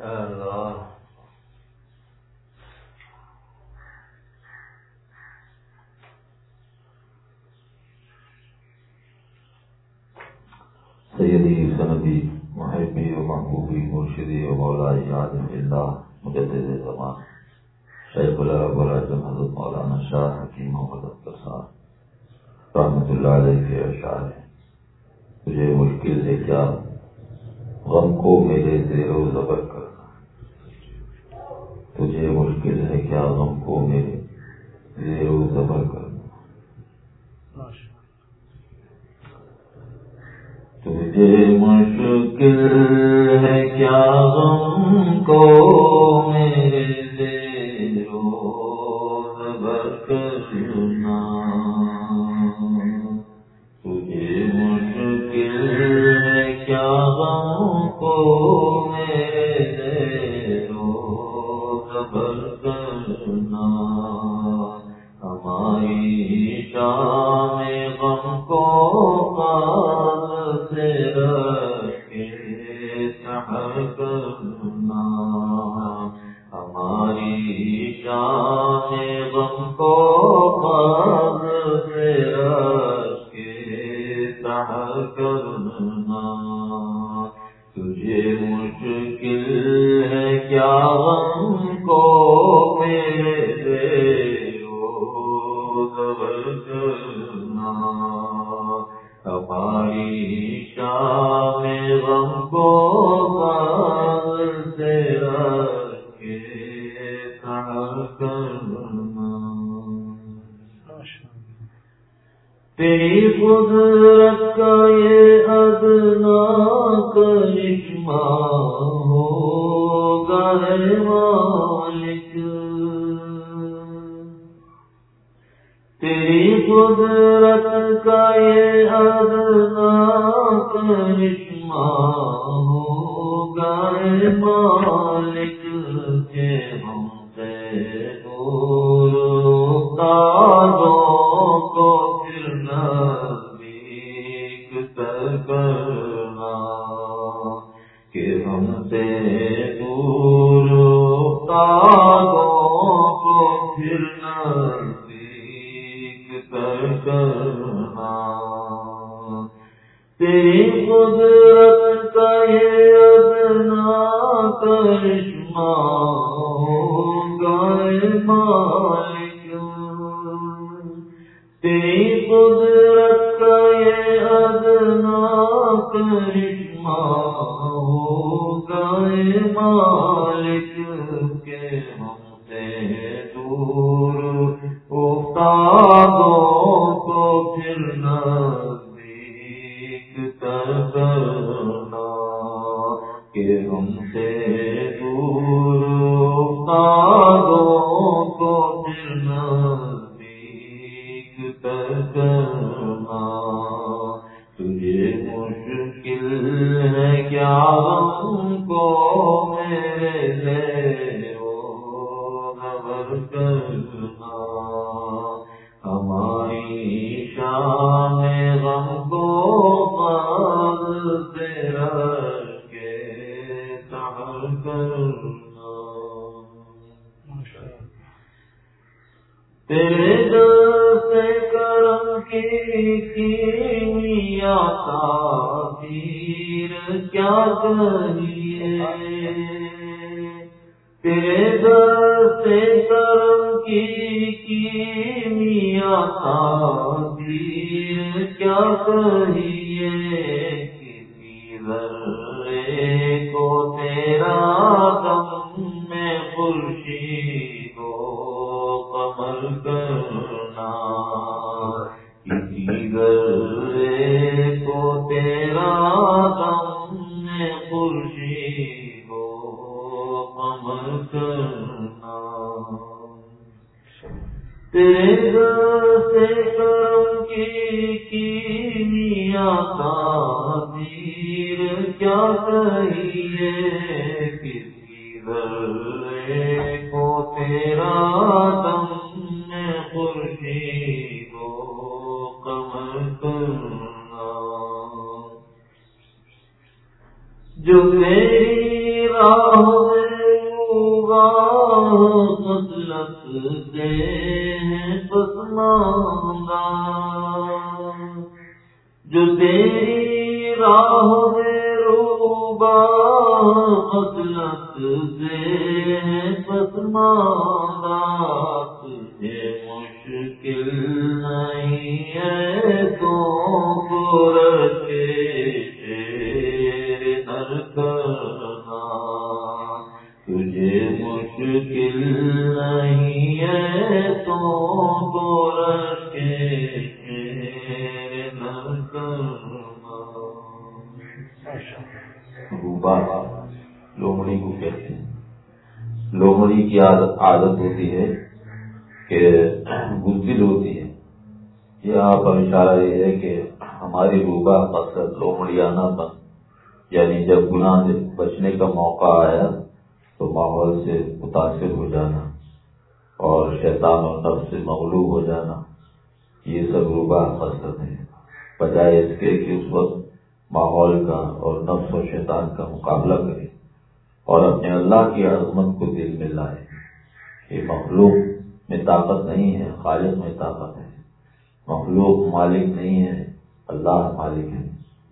اللہ سیدی سندی محبی و محبوبی مرشدی و مولائی عالم اللہ مجدد زمان شیخ العرب والعجم حضرت مولانا شاہ حکیم محمد اختر صاحب رحمۃ اللہ علیہ کے اشعار ہیں. تجھے مشکل ہے کیا غم کو میرے زیر و زبر کرنا، تجھے مشکل ہے کیا غم کو میرے زیر و زبر کرنا، تجھے مشکل ہے کیا غم کو میرے زیر و زبر کرنا، تجھے مشکل ہے کیا غم کو میرے زیر و زبر کرنا، ہماری شام غم کو کرنا، ہماری شان غم کو پاس سے رکھ کے تہ کرنا، تجھے مشکل ہے کیا غم کو میرے زیر و زبر کرنا، ہماری شام غم کو پاس سے رکھ کے تہ کرنا، تیری قدرت کا یہ ادنا کرشمہ ہوگا ہے مالک، تیری قدرت کا یہ ادنا کرشمہ ہوگا ہے مالک، کہ ہم سے دور افتادوں کو پھر نزدیک تر کرنا، کہ ہم سے دور افتادوں کو پھر کرنا، تیری قدرت کا یہ ادنا کرشمہ ہوگا ہے مالک، تیری قدرت کا یہ ادنا کرشمہ ہوگا ہے مالک، کہ ہم سے دور افتادوں کو پھر نزدیک تر کرنا، کہ ہم سے دور افتادوں کو پھر نزدیک تر کرنا، تجھے مشکل ہے کیا غم کو میرے زیر و زبر کرنا، ہماری شام غم کو پاس سے رکھ کے تہ کرنا، تیرے دست کرم کی کیمیا تاثیر کیا کہیے، تیرے دست کرم کی کیمیا تاثیر کیا کہیے، کسی ذرے کو تیرا غم میں خورشید و قمر کرنا، کسی ذرے کو تیرا غم میں خورشید و قمر کرنا، تیرے دست کرم کی کیمیا تاثیر کیا کہیے، کسی ذرے کو تیرا غم میں خورشید و قمر کرنا، جو تیری راہ سے ہیں پسماندہ، جو تیری راہ میں روبا خصلت سے ہیں پسماندہ، تجھے مشکل نہیں ہے تو رکھے نر کرنا، تجھے مشکل نہیں ہے تو رکھے نر کرنا۔ روبا لومڑی کو کہتے ہیں۔ لومڑی کی عادت ہوتی ہے کہ بزدل ہوتی ہے۔ یہاں پر اشارہ یہ ہے کہ ہماری روبا مقصد لومڑیانہ بن، یعنی جب گناہ سے بچنے کا موقع آیا تو ماحول سے متاثر ہو جانا اور شیطان اور نفس سے مغلوب ہو جانا، یہ سب روبا مقصد ہے، بجائے اس کے کہ اس وقت ماحول کا اور نفس و شیطان کا مقابلہ کرے اور اپنے اللہ کی عظمت کو دل میں لائے کہ مخلوق میں طاقت نہیں ہے، خالق میں طاقت ہے، مخلوق مالک نہیں ہے، اللہ مالک ہے۔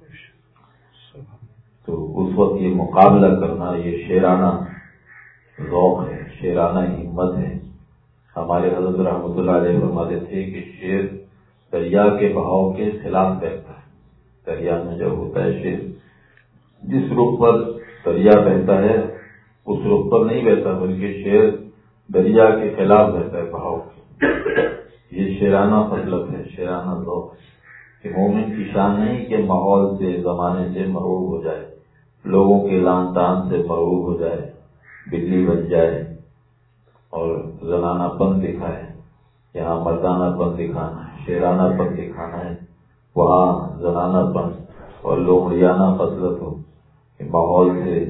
تو اس وقت یہ مقابلہ کرنا یہ شیرانہ ذوق ہے، شیرانہ ہمت ہے۔ ہمارے حضرت رحمۃ اللہ علیہ فرماتے تھے کہ شیر دریا کے بہاؤ کے خلاف بہتا ہے۔ دریا میں جب ہوتا ہے شیر، جس رخ پر دریا بہتا ہے اس رخ پر نہیں بہتا، بلکہ شیر دریا کے خلاف بہتا ہے بہاؤ کے۔ یہ شیرانہ فضلت ہے، شیرانہ ذوق ہے کہ مومن کی شان نہیں کہ ماحول سے زمانے سے مرعوب ہو جائے، لوگوں کے لان تان سے مرعوب ہو جائے، بلی بن جائے اور زنانہ پن دکھائے۔ یہاں مردانہ پن دکھانا ہے، شیرانہ پن دکھانا ہے، وہاں زنانہ پن اور لومڑیانہ فضلت ہو کہ ماحول سے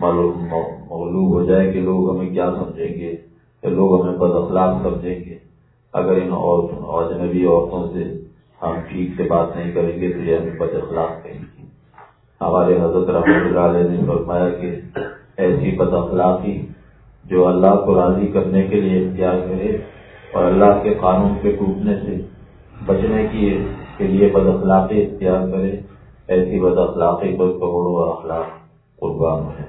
مغلوب ہو جائے کہ لوگ ہمیں کیا سمجھیں گے، کہ لوگ ہمیں بد اخلاق سمجھیں گے، اگر ان اجنبی عورتوں سے ہم ٹھیک سے بات نہیں کریں گے تو یہ ہمیں بد اخلاق کہیں گے۔ ہمارے حضرت رحمۃ اللہ علیہ نے فرمایا کہ ایسی بد اخلاقی جو اللہ کو راضی کرنے کے لیے اختیار کرے اور اللہ کے قانون کے ٹوٹنے سے بچنے کے لیے بد اخلاقی اختیار کرے، ایسی بد اخلاقی پر کروڑوں اخلاق قربان ہے۔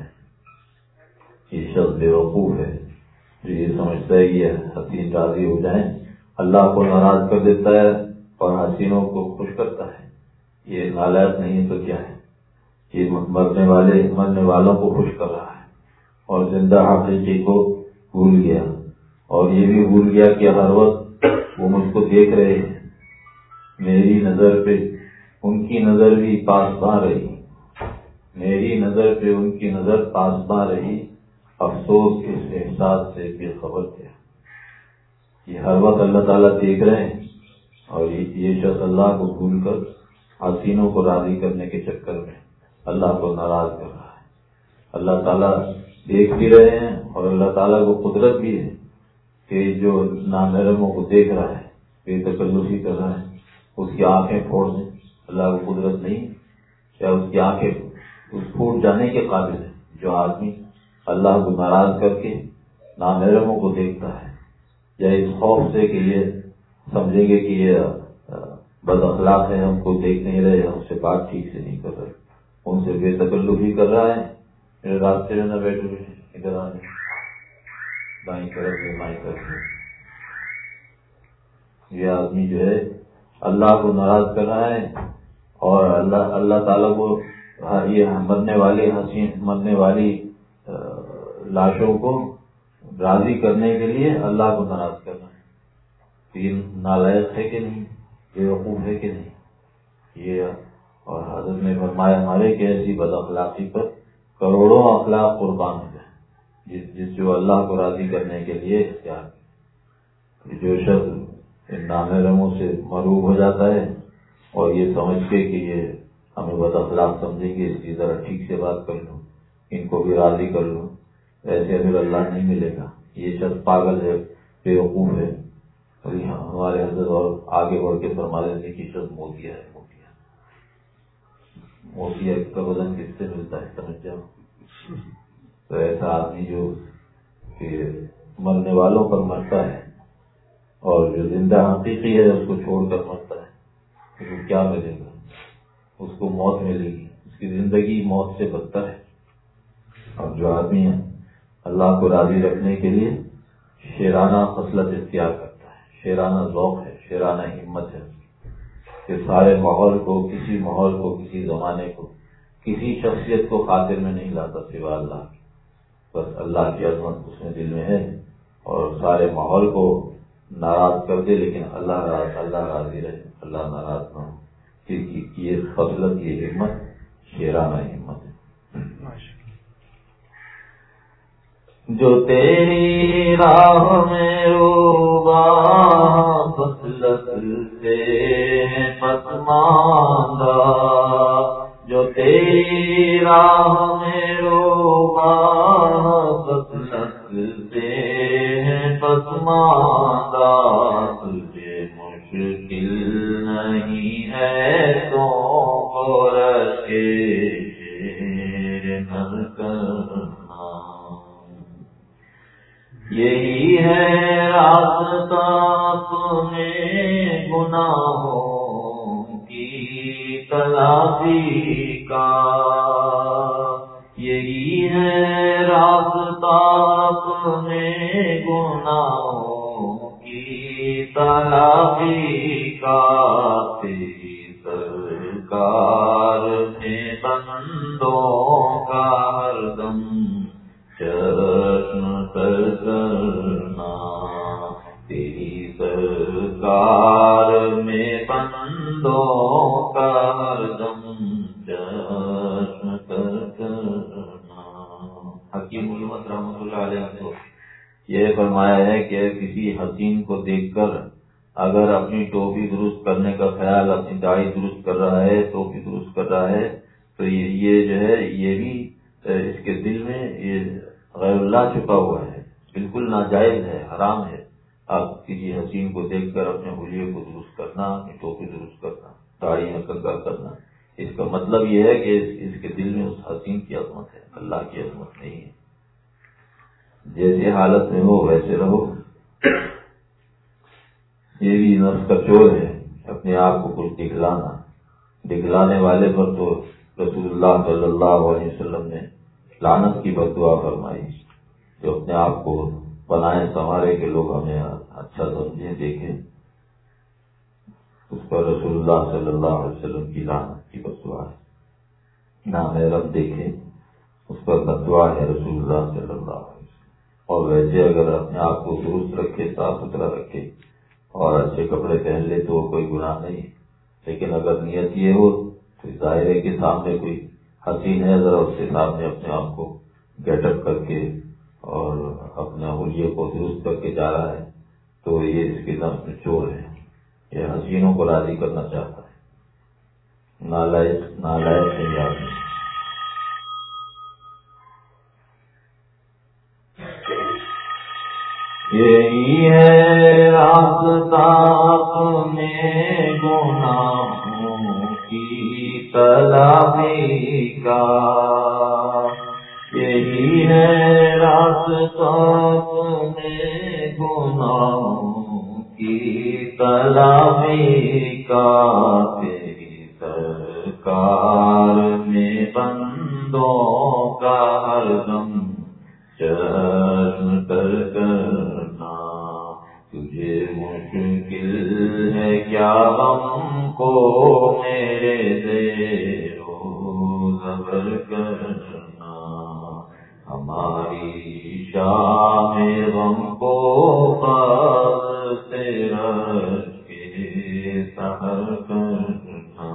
یہ شخص بے وقوف ہے جو یہ سمجھتا ہے کہ حسین راضی ہو جائیں، اللہ کو ناراض کر دیتا ہے اور حسینوں کو خوش کرتا ہے۔ یہ نالائق نہیں تو کیا ہے؟ یہ مرنے والوں کو خوش کر رہا ہے اور زندہ حقیقی کو بھول گیا، اور یہ بھی بھول گیا کہ ہر وقت وہ مجھ کو دیکھ رہے ہیں، میری نظر پہ ان کی نظر بھی پاسباں رہی، میری نظر پہ ان کی نظر پاسباں رہی، افسوس اس احساس سے بے خبر تھے۔ یہ ہر وقت اللہ تعالیٰ دیکھ رہے ہیں اور یہ شخص اللہ کو بھول کر حسینوں کو راضی کرنے کے چکر میں اللہ کو ناراض کر رہا ہے۔ اللہ تعالیٰ دیکھ بھی رہے ہیں اور اللہ تعالیٰ کو قدرت بھی ہے کہ جو نامحرموں کو دیکھ رہا ہے، بے تکلفی کر رہا ہے، اس کی آنکھیں پھوڑ دیں، اللہ کو قدرت نہیں کیا اس کی آنکھیں اس پھوٹ جانے کے قابل ہے؟ جو آدمی اللہ کو ناراض کر کے نامحرموں کو دیکھتا ہے، یا اس خوف سے کہ یہ سمجھیں گے کہ یہ بد اخلاق ہے، ہم کو دیکھ نہیں رہے، ہم سے بات ٹھیک سے نہیں کر رہے، ان سے بے تکلفی کر رہا ہے، میرے راستے میں نہ بیٹھے ہوئے ادھر آنے دائیں طرف سے بائیں طرف سے، یہ آدمی جو ہے اللہ کو ناراض کر رہا ہے اور اللہ تعالیٰ کو یہ مرنے والی لاشوں کو راضی کرنے کے لیے اللہ کو ناراض کرنا ہے۔ یہ نالائق ہے کہ نہیں، بے وقوف ہے کہ نہیں؟ یہ اور حضرت نے فرمایا ہمارے کہ ایسی بد اخلاقی پر کروڑوں اخلاق قربان ہو جائے، جس جو اللہ کو راضی کرنے کے لیے اختیار کرے۔ جو شخص ان نامحرموں سے مرعوب ہو جاتا ہے اور یہ سمجھ کے کہ یہ ہمیں بد اخلاق سمجھیں گے، اس کی ذرا ٹھیک سے بات کر لوں، ان کو بھی راضی کر لوں، ایسے پھر اللہ نہیں ملے گا۔ یہ شخص پاگل ہے، بے وقوف ہے۔ اور ہمارے حضرت اور آگے بڑھ کے فرما دیتے کہ شخص موتیا ہے، موتیا کا وزن کس سے ملتا ہے سمجھ جاؤ۔ تو ایسا آدمی جو کہ مرنے والوں پر مرتا ہے اور جو زندہ حقیقی ہے اس کو چھوڑ کر مرتا ہے اس کو کیا ملے گا؟ اس کو موت ملے گی. اس کی زندگی موت سے بدتر ہے. اور جو آدمی ہے اللہ کو راضی رکھنے کے لیے شیرانہ خصلت اختیار کرتا ہے، شیرانہ ذوق ہے، شیرانہ ہمت ہے کہ سارے ماحول کو، کسی ماحول کو، کسی زمانے کو، کسی شخصیت کو خاطر میں نہیں لاتا سوا اللہ کی. بس اللہ کی عظمت اس میں دل میں ہے اور سارے ماحول کو ناراض کر دے لیکن اللہ راضی رہے، اللہ ناراض نہ ہو. یہ فضلت، یہ ہمت شیرانہ ہمت ہے. جو تیری راہ میں روبا فضلت سے پسماندہ، جو تیری راہ میں روبا فضلت سے پسماندہ، تجھے مشکل نہیں ہے تو رکھے نہ کرنا. یہی ہے راستہ اپنے گناہوں کی تلافی کا، یہی ہے راستہ اپنے گناہوں کی تلافی کا. تیری سرکار میں بندوں کا ہر دم جشن کرنا، تیری سرکار میں بندوں کا ہر دم جشن کرنا. حکیم علمت رحمۃ اللہ علیہ نے یہ فرمایا ہے کہ کسی حسین کو دیکھ کر اگر اپنی ٹوپی درست کرنے کا خیال، اپنی داڑھی درست کر رہا ہے، ٹوپی درست کر رہا ہے، تو یہ جو ہے یہ بھی اس کے دل میں یہ غیر اللہ چھپا ہوا ہے، بالکل ناجائز ہے، حرام ہے. آپ کسی حسین کو دیکھ کر اپنے حلیے کو درست کرنا، اپنی ٹوپی درست کرنا، داڑھی میں کنگا کرنا، اس کا مطلب یہ ہے کہ اس کے دل میں اس حسین کی عظمت ہے، اللہ کی عظمت نہیں ہے. جیسے حالت میں ہو ویسے رہو. یہ بھی نفس کا چور ہے، اپنے آپ کو کچھ دکھلانا. دکھلانے والے پر تو رسول اللہ صلی اللہ علیہ وسلم نے لعنت کی بددعا فرمائی. جو اپنے آپ کو بنائے سنوارے کے لوگ ہمیں اچھا سمجھیں دیکھیں، اس پر رسول اللہ صلی اللہ علیہ وسلم کی لعنت کی بددعا ہے. نامحرم دیکھیں اس پر بددعا ہے رسول اللہ صلی اللہ علیہ وسلم. اور ویسے اگر اپنے آپ کو درست رکھے، صاف ستھرا رکھے اور اچھے کپڑے پہن لے تو کوئی گناہ نہیں. لیکن اگر نیت یہ ہو تو ظاہر ہے کہ سامنے کوئی حسین ہے، ذرا اس کے سامنے اپنے آپ کو گیٹ اپ کر کے اور اپنے حلیے کو درست کر کے جا رہا ہے تو یہ اس کی نفس میں چور ہے. یہ حسینوں کو راضی کرنا چاہتا ہے. نالائق نہیں آدمی. یہی ہے راستہ اپنے گناہوں کی تلافی کا، یہی ہے راستہ اپنے گناہوں کی تلافی کا. تیری سرکار میں بندوں کا ہر دم جشن کرنا. تجھے مشکل ہے کیا غم کو میرے زیر و زبر کرنا. ہماری شام غم کو پاس سے رکھ کے سحر کرنا.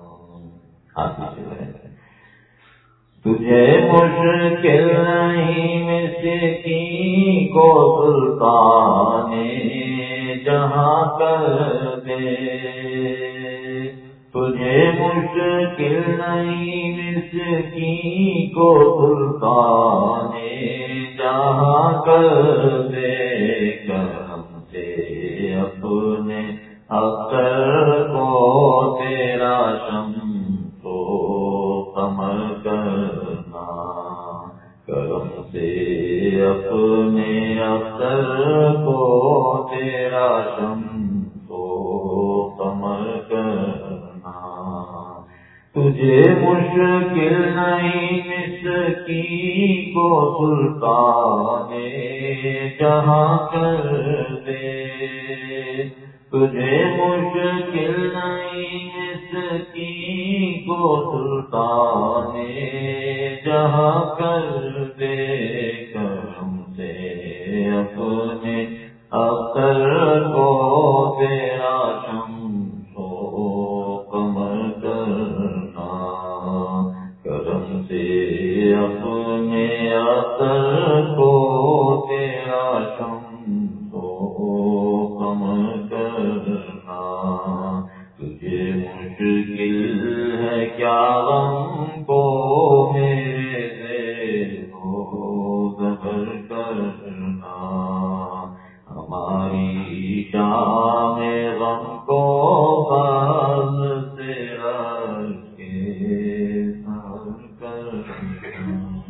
تجھے مشکل نہیں مسکین کو سلطان جہاں کر دے. تجھے مشکل نہیں مسکین کو سلطان جہاں کر دے. کرم سے اپنے اختر کو تیرا شمس و قمر کرنا. کرم سے اپنے اختر کو تیرا تجھے مشکل نہیں مسکین کو سلطان جہاں کر دے، تجھے مشکل نہیں مسکین کو سلطان جہاں کر دے، کرم سے اپنے اختر کو تیرا شمس و قمر کرنا، کرم سے اپنے اختر کو تیرا شمس و قمر کرنا، تجھے مشکل ہے کیا غم کو میرے زیر و زبر کرنا، ہماری شام غم کو باز سے رکھ کے سر کرنا۔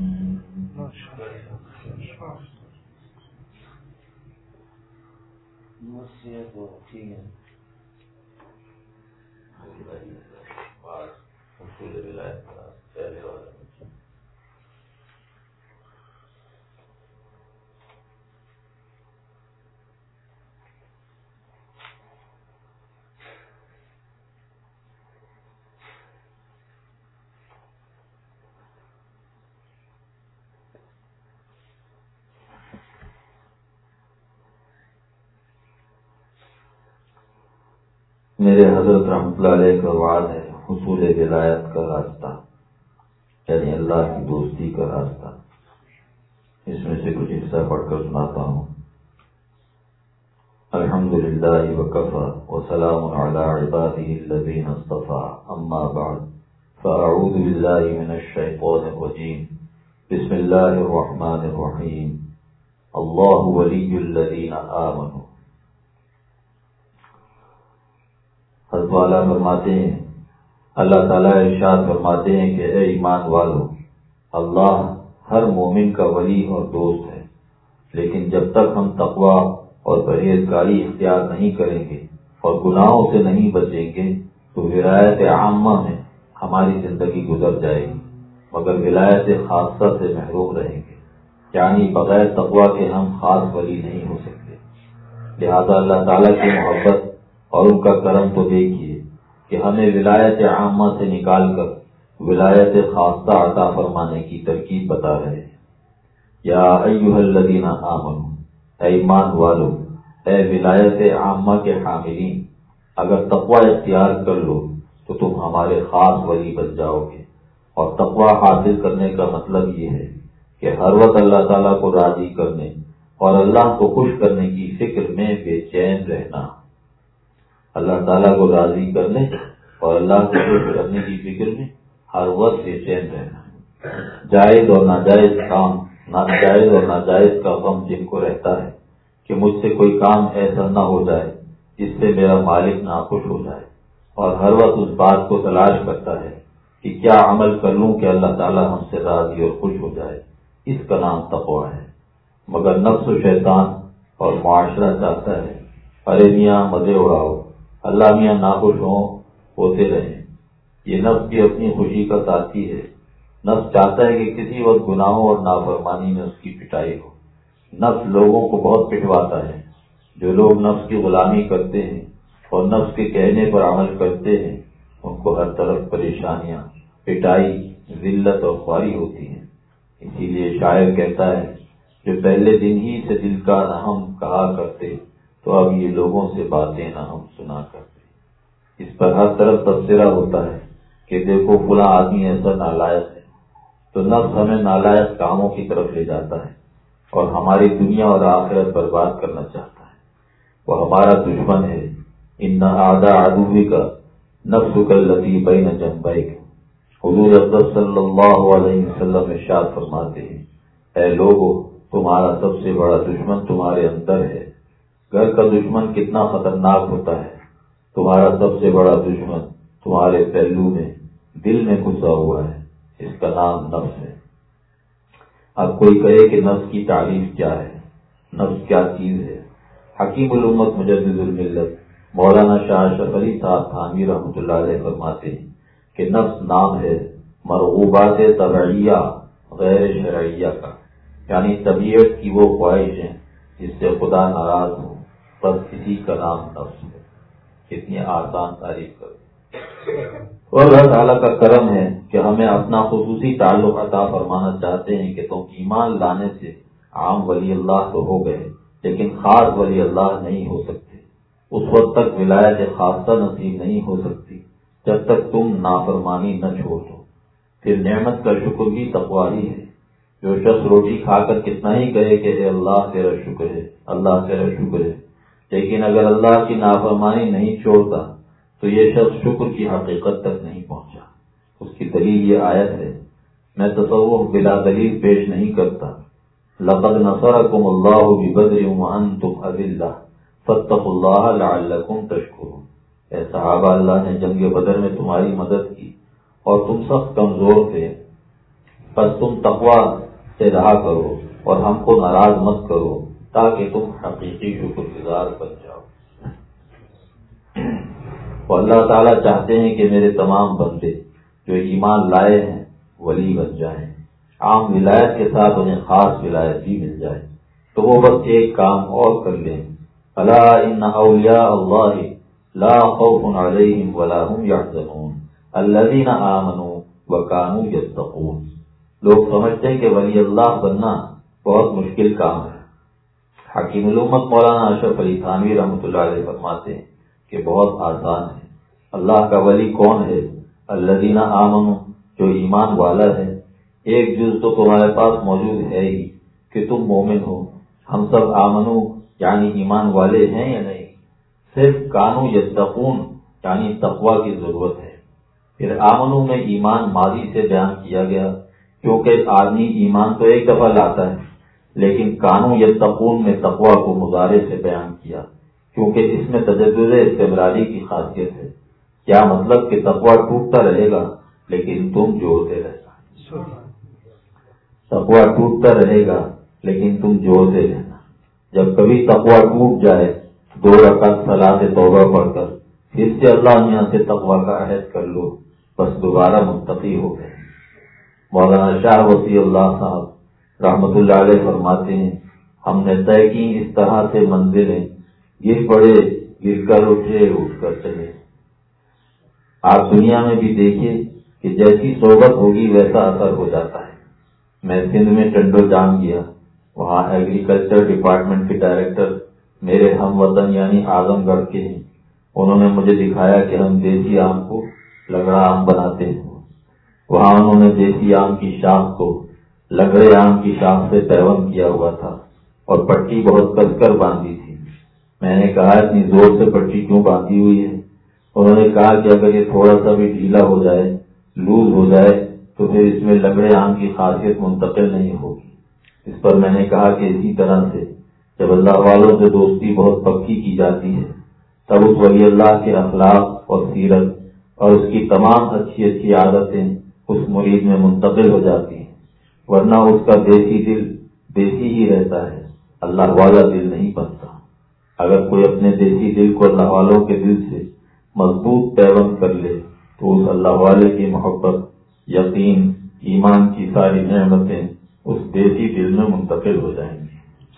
میرے حضرت رحمۃ اللہ علیہ کا وعد ہے حصول ولایت کا راستہ، یعنی اللہ کی دوستی کا راستہ۔ اس میں سے کچھ حصہ پڑھ کر سناتا ہوں۔ الحمدللہ وکفی وسلام علی عبادہ الذین اصطفی، اما بعد فاعوذ باللہ من الشیطان الرجیم، بسم اللہ الرحمن الرحیم، اللہ ولی الذین آمنوا۔ حضرت والا فرماتے ہیں، اللہ تعالیٰ ارشاد فرماتے ہیں کہ اے ایمان والو، اللہ ہر مومن کا ولی اور دوست ہے، لیکن جب تک ہم تقوی اور پرہیزگاری اختیار نہیں کریں گے اور گناہوں سے نہیں بچیں گے تو ولایت عامہ میں ہماری زندگی گزر جائے گی، مگر ولایت خاصہ سے محروم رہیں گے، یعنی بغیر تقوی کے ہم خاص ولی نہیں ہو سکتے۔ لہذا اللہ تعالیٰ کی محبت اور ان کا کرم تو دیکھیے کہ ہمیں ولایت عامہ سے نکال کر ولایت خاصہ عطا فرمانے کی ترکیب بتا رہے ہیں۔ یا ایھا الذین آمنوا، اے ایمان والو، اے ولایت عامہ کے حاملین، اگر تقوی اختیار کر لو تو تم ہمارے خاص ولی بن جاؤ گے۔ اور تقوی حاصل کرنے کا مطلب یہ ہے کہ ہر وقت اللہ تعالیٰ کو راضی کرنے اور اللہ کو خوش کرنے کی فکر میں بے چین رہنا۔ اللہ تعالیٰ کو راضی کرنے اور اللہ کو خوش کرنے کی فکر میں ہر وقت بے چین رہنا۔ جائز اور ناجائز کام، ناجائز اور ناجائز کا غم جن کو رہتا ہے کہ مجھ سے کوئی کام ایسا نہ ہو جائے جس سے میرا مالک ناخوش ہو جائے، اور ہر وقت اس بات کو تلاش کرتا ہے کہ کیا عمل کر لوں کہ اللہ تعالیٰ ہم سے راضی اور خوش ہو جائے، اس کا نام تقویٰ ہے۔ مگر نفس و شیطان اور معاشرہ چاہتا ہے ارے میاں مزے اڑاؤ، اللہ میاں ناخوش ہوتے رہیں۔ یہ نفس بھی اپنی خوشی کا ساتھی ہے۔ نفس چاہتا ہے کہ کسی وقت گناہوں اور نافرمانی میں اس کی پٹائی ہو۔ نفس لوگوں کو بہت پٹواتا ہے۔ جو لوگ نفس کی غلامی کرتے ہیں اور نفس کے کہنے پر عمل کرتے ہیں ان کو ہر طرف پریشانیاں، پٹائی، ذلت اور خواری ہوتی ہیں۔ اسی لیے شاعر کہتا ہے جو پہلے دن ہی سے دل کا نہ ہم کہا کرتے تو اب یہ لوگوں سے باتیں نہ ہم سنا کرتے۔ اس پر ہر طرف تبصرہ ہوتا ہے کہ دیکھو فلاں آدمی ایسا نالائق ہے، تو نفس ہمیں نالائق کاموں کی طرف لے جاتا ہے اور ہماری دنیا اور آخرت برباد کرنا چاہتا ہے۔ وہ ہمارا دشمن ہے۔ ان اعداء عدوک نفسک التی بین جنبیک، حضور اقدس صلی اللہ علیہ وسلم ارشاد فرماتے ہیں اے لوگو، تمہارا سب سے بڑا دشمن تمہارے اندر ہے۔ گھر کا دشمن کتنا خطرناک ہوتا ہے، تمہارا سب سے بڑا دشمن تمہارے پہلو میں، دل میں گھسا ہوا ہے، اس کا نام نفس ہے۔ اب کوئی کہے کہ نفس کی تعریف کیا ہے، نفس کیا چیز ہے؟ حکیم الامت مجدد الملت مولانا شاہ اشرف علی صاحب تھانوی رحمۃ اللہ علیہ فرماتے ہیں کہ نفس نام ہے مرغوبات طبعیہ غیر شرعیہ کا، یعنی طبیعت کی وہ خواہشیں جس سے خدا ناراض ہو، بس کسی کا نام نفس ہے۔ کتنی آسان تعریف کر، اور اللہ تعالیٰ کا کرم ہے کہ ہمیں اپنا خصوصی تعلق عطا فرمانا چاہتے ہیں کہ تم ایمان لانے سے عام ولی اللہ تو ہو گئے لیکن خاص ولی اللہ نہیں ہو سکتے۔ اس وقت تک ولایت خاصہ نصیب نہیں ہو سکتی جب تک تم نافرمانی نہ چھوڑ دو۔ پھر نعمت کا شکر بھی تقویٰ ہی ہے۔ جو شخص روٹی کھا کر کتنا ہی کہے کہ اے اللہ تیرا شکر ہے، اللہ تیرا شکر ہے، لیکن اگر اللہ کی نافرمانی نہیں چھوڑتا تو یہ شخص شکر کی حقیقت تک نہیں پہنچا۔ اس کی دلیل یہ آیت ہے، میں تصوف بلا دلیل پیش نہیں کرتا۔ لقد نصرکم اللہ ببدر وانتم اذلہ فاتقوا اللہ لعلکم تشکرون۔ اے صحابہ، اللہ نے جنگ بدر میں تمہاری مدد کی اور تم سخت کمزور تھے، بس تم تقویٰ سے رہا کرو اور ہم کو ناراض مت کرو تاکہ تم حقیقی شکر گزار بن جاؤ۔ اور اللہ تعالیٰ چاہتے ہیں کہ میرے تمام بندے جو ایمان لائے ہیں ولی بن جائیں، عام ولایت کے ساتھ انہیں خاص ولایت بھی مل جائے، تو وہ بس ایک کام اور کر لیں، الا ان اولیاء اللہ لا خوف علیہم ولا هم یحزنون الذین آمنوا وکانوا یتقون۔ لوگ سمجھتے ہیں کہ ولی اللہ بننا بہت مشکل کام ہے۔ حکیم الامت مولانا اشرف علی تھانوی رحمۃ اللہ علیہ فرماتے ہیں کہ بہت آسان ہے۔ اللہ کا ولی کون ہے؟ الذین آمنوا، جو ایمان والا ہے۔ ایک جز تو تمہارے پاس موجود ہے ہی کہ تم مومن ہو۔ ہم سب آمنو یعنی ایمان والے ہیں یا نہیں؟ صرف کانو یتقون یعنی تقویٰ کی ضرورت ہے۔ پھر آمنو میں ایمان ماضی سے بیان کیا گیا کیونکہ آدمی ایمان تو ایک دفعہ لاتا ہے، لیکن کانو یتقون میں تقویٰ کو مضارع سے بیان کیا کیونکہ اس میں تجدد استمراری کی خاصیت ہے۔ کیا مطلب کہ تقویٰ ٹوٹتا رہے گا لیکن تم جوڑتے رہنا، تقویٰ ٹوٹتا رہے گا لیکن تم جوڑتے رہنا۔ جب کبھی تقویٰ ٹوٹ جائے 2 رکعت صلاۃ توبہ پڑھ کر پھر سے اللہ میاں سے تقویٰ کا عہد کر لو، بس دوبارہ متقی ہو گئے۔ مولانا شاہ وصی اللہ صاحب رحمۃ اللہ علیہ فرماتے ہیں، ہم نے طے کی اس طرح سے منزلیں، گر پڑے گر کر اٹھے اٹھ کر چلے۔ آپ دنیا میں بھی دیکھیے کہ جیسی صحبت ہوگی ویسا اثر ہو جاتا ہے۔ میں سندھ میں ٹنڈو جام گیا، وہاں ایگریکلچر ڈپارٹمنٹ کے ڈائریکٹر میرے ہم وطن یعنی اعظم گڑھ کے ہیں۔ انہوں نے مجھے دکھایا کہ ہم دیسی آم کو لگڑا آم بناتے ہیں۔ وہاں انہوں نے دیسی آم کی شاخ کو لگڑے آم کی شاخ سے پیوند کیا ہوا تھا اور پٹی بہت کس کر باندھی تھی۔ میں نے کہا اتنی زور سے پٹی کیوں باندھی ہوئی ہے؟ انہوں نے کہا کہ اگر یہ تھوڑا سا بھی ڈھیلا ہو جائے، لوز ہو جائے تو پھر اس میں لگڑے آم کی خاصیت منتقل نہیں ہوگی۔ اس پر میں نے کہا کہ اسی طرح سے جب اللہ والوں سے دوستی بہت پکی کی جاتی ہے تب اس ولی اللہ کے اخلاق اور سیرت اور اس کی تمام اچھی اچھی عادتیں اس مرید میں منتقل ہو جاتی ہیں، ورنہ اس کا دیسی دل دیسی ہی رہتا ہے، اللہ والا دل نہیں بنتا۔ اگر کوئی اپنے دیسی دل کو اللہ والوں کے دل سے مضبوط پیوند کر لے تو اس اللہ والے کی محبت، یقین، ایمان کی ساری نعمتیں اس دیسی دل میں منتقل ہو جائیں گی۔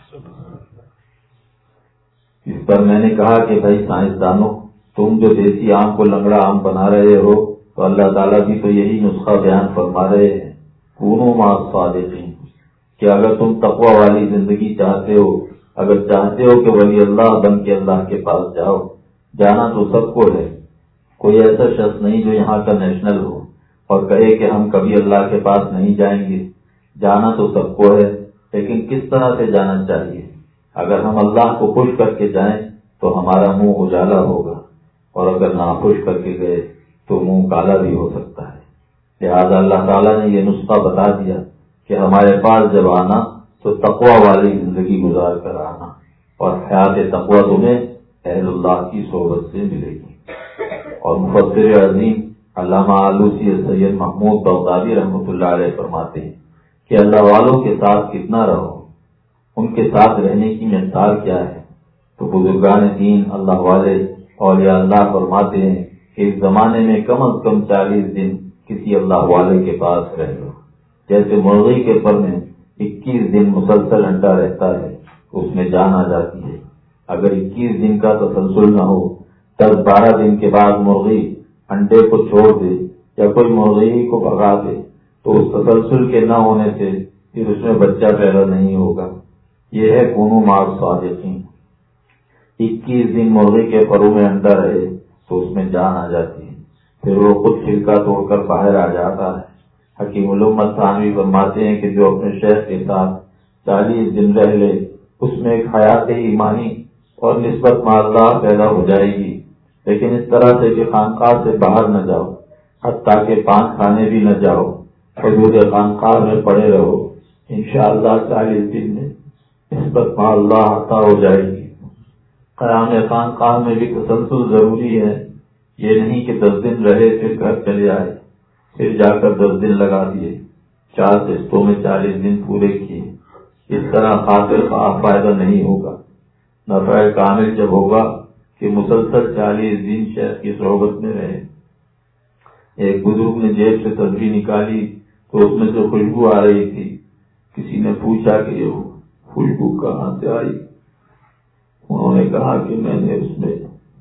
اس پر میں نے کہا کہ بھائی سائنسدانوں، تم جو دیسی آم کو لنگڑا آم بنا رہے ہو تو اللہ تعالیٰ بھی تو یہی نسخہ بیان فرما رہے ہیں، کونوا مع الصادقین، کہ اگر تم تقوی والی زندگی چاہتے ہو، اگر چاہتے ہو کہ ولی اللہ بن کے اللہ کے پاس جاؤ، جانا تو سب کو ہے۔ کوئی ایسا شخص نہیں جو یہاں کا نیشنل ہو اور کہے کہ ہم کبھی اللہ کے پاس نہیں جائیں گے۔ جانا تو سب کو ہے، لیکن کس طرح سے جانا چاہیے؟ اگر ہم اللہ کو خوش کر کے جائیں تو ہمارا منہ اجالا ہوگا، اور اگر ناخوش کر کے گئے تو منہ کالا بھی ہو سکتا ہے۔ لہذا اللہ تعالیٰ نے یہ نسخہ بتا دیا کہ ہمارے پاس جب آنا تو تقوی والی زندگی گزار کر آنا، اور حیات تقوی تمہیں اہل اللہ کی صحبت سے ملے گی۔ اور مفسر عظیم علامہ آلوسی سید محمود بغدادی رحمۃ اللہ علیہ فرماتے ہیں کہ اللہ والوں کے ساتھ کتنا رہو، ان کے ساتھ رہنے کی مقدار کیا ہے؟ تو بزرگان دین اللہ والے اولیاء اللہ فرماتے ہیں کہ اس زمانے میں کم از کم 40 دن کسی اللہ والے کے پاس رہ لو. جیسے مرغی کے پر میں 21 دن مسلسل انڈا رہتا ہے اس میں جان آ جاتی ہے. اگر 21 دن کا تسلسل نہ ہو 10-12 دن کے بعد مرغی انڈے کو چھوڑ دے یا کوئی مرغی کو بھگا دے تو اس تسلسل کے نہ ہونے سے پھر اس میں بچہ پیدا نہیں ہوگا. یہ ہے کونوا مع الصادقین. 21 دن مرغی کے پروں میں انڈا رہے تو اس میں جان آ جاتی ہے. پھر وہ خود چھلکا توڑ کر باہر آ جاتا ہے. حکیم الامت تھانوی فرماتے ہیں کہ جو اپنے شیخ کے ساتھ 40 دن رہ لے اس میں ایک حیات ایمانی اور نسبت مع اللہ پیدا ہو جائے گی. لیکن اس طرح سے کہ خانقاہ سے باہر نہ جاؤ، حتیٰ کہ پان کھانے بھی نہ جاؤ، حدود خانقاہ میں پڑے رہو، انشاءاللہ 40 دن میں نسبت مع اللہ عطا ہو جائے گی. قیام خانقاہ میں بھی تسلسل ضروری ہے. یہ نہیں کہ 10 دن رہے پھر گھر چلے آئے، پھر جا کر 10 دن لگا دیے، 4 قسطوں میں 40 دن پورے کیے. اس طرح خاطر خواہ فائدہ نہیں ہوگا. نفع کامل جب ہوگا کہ مسلسل 40 دن شیخ کی صحبت میں رہے. ایک بزرگ نے جیب سے تسبیح نکالی تو اس میں سے خوشبو آ رہی تھی. کسی نے پوچھا کہ یہ خوشبو کہاں سے آئی؟ انہوں نے کہا کہ میں نے اس میں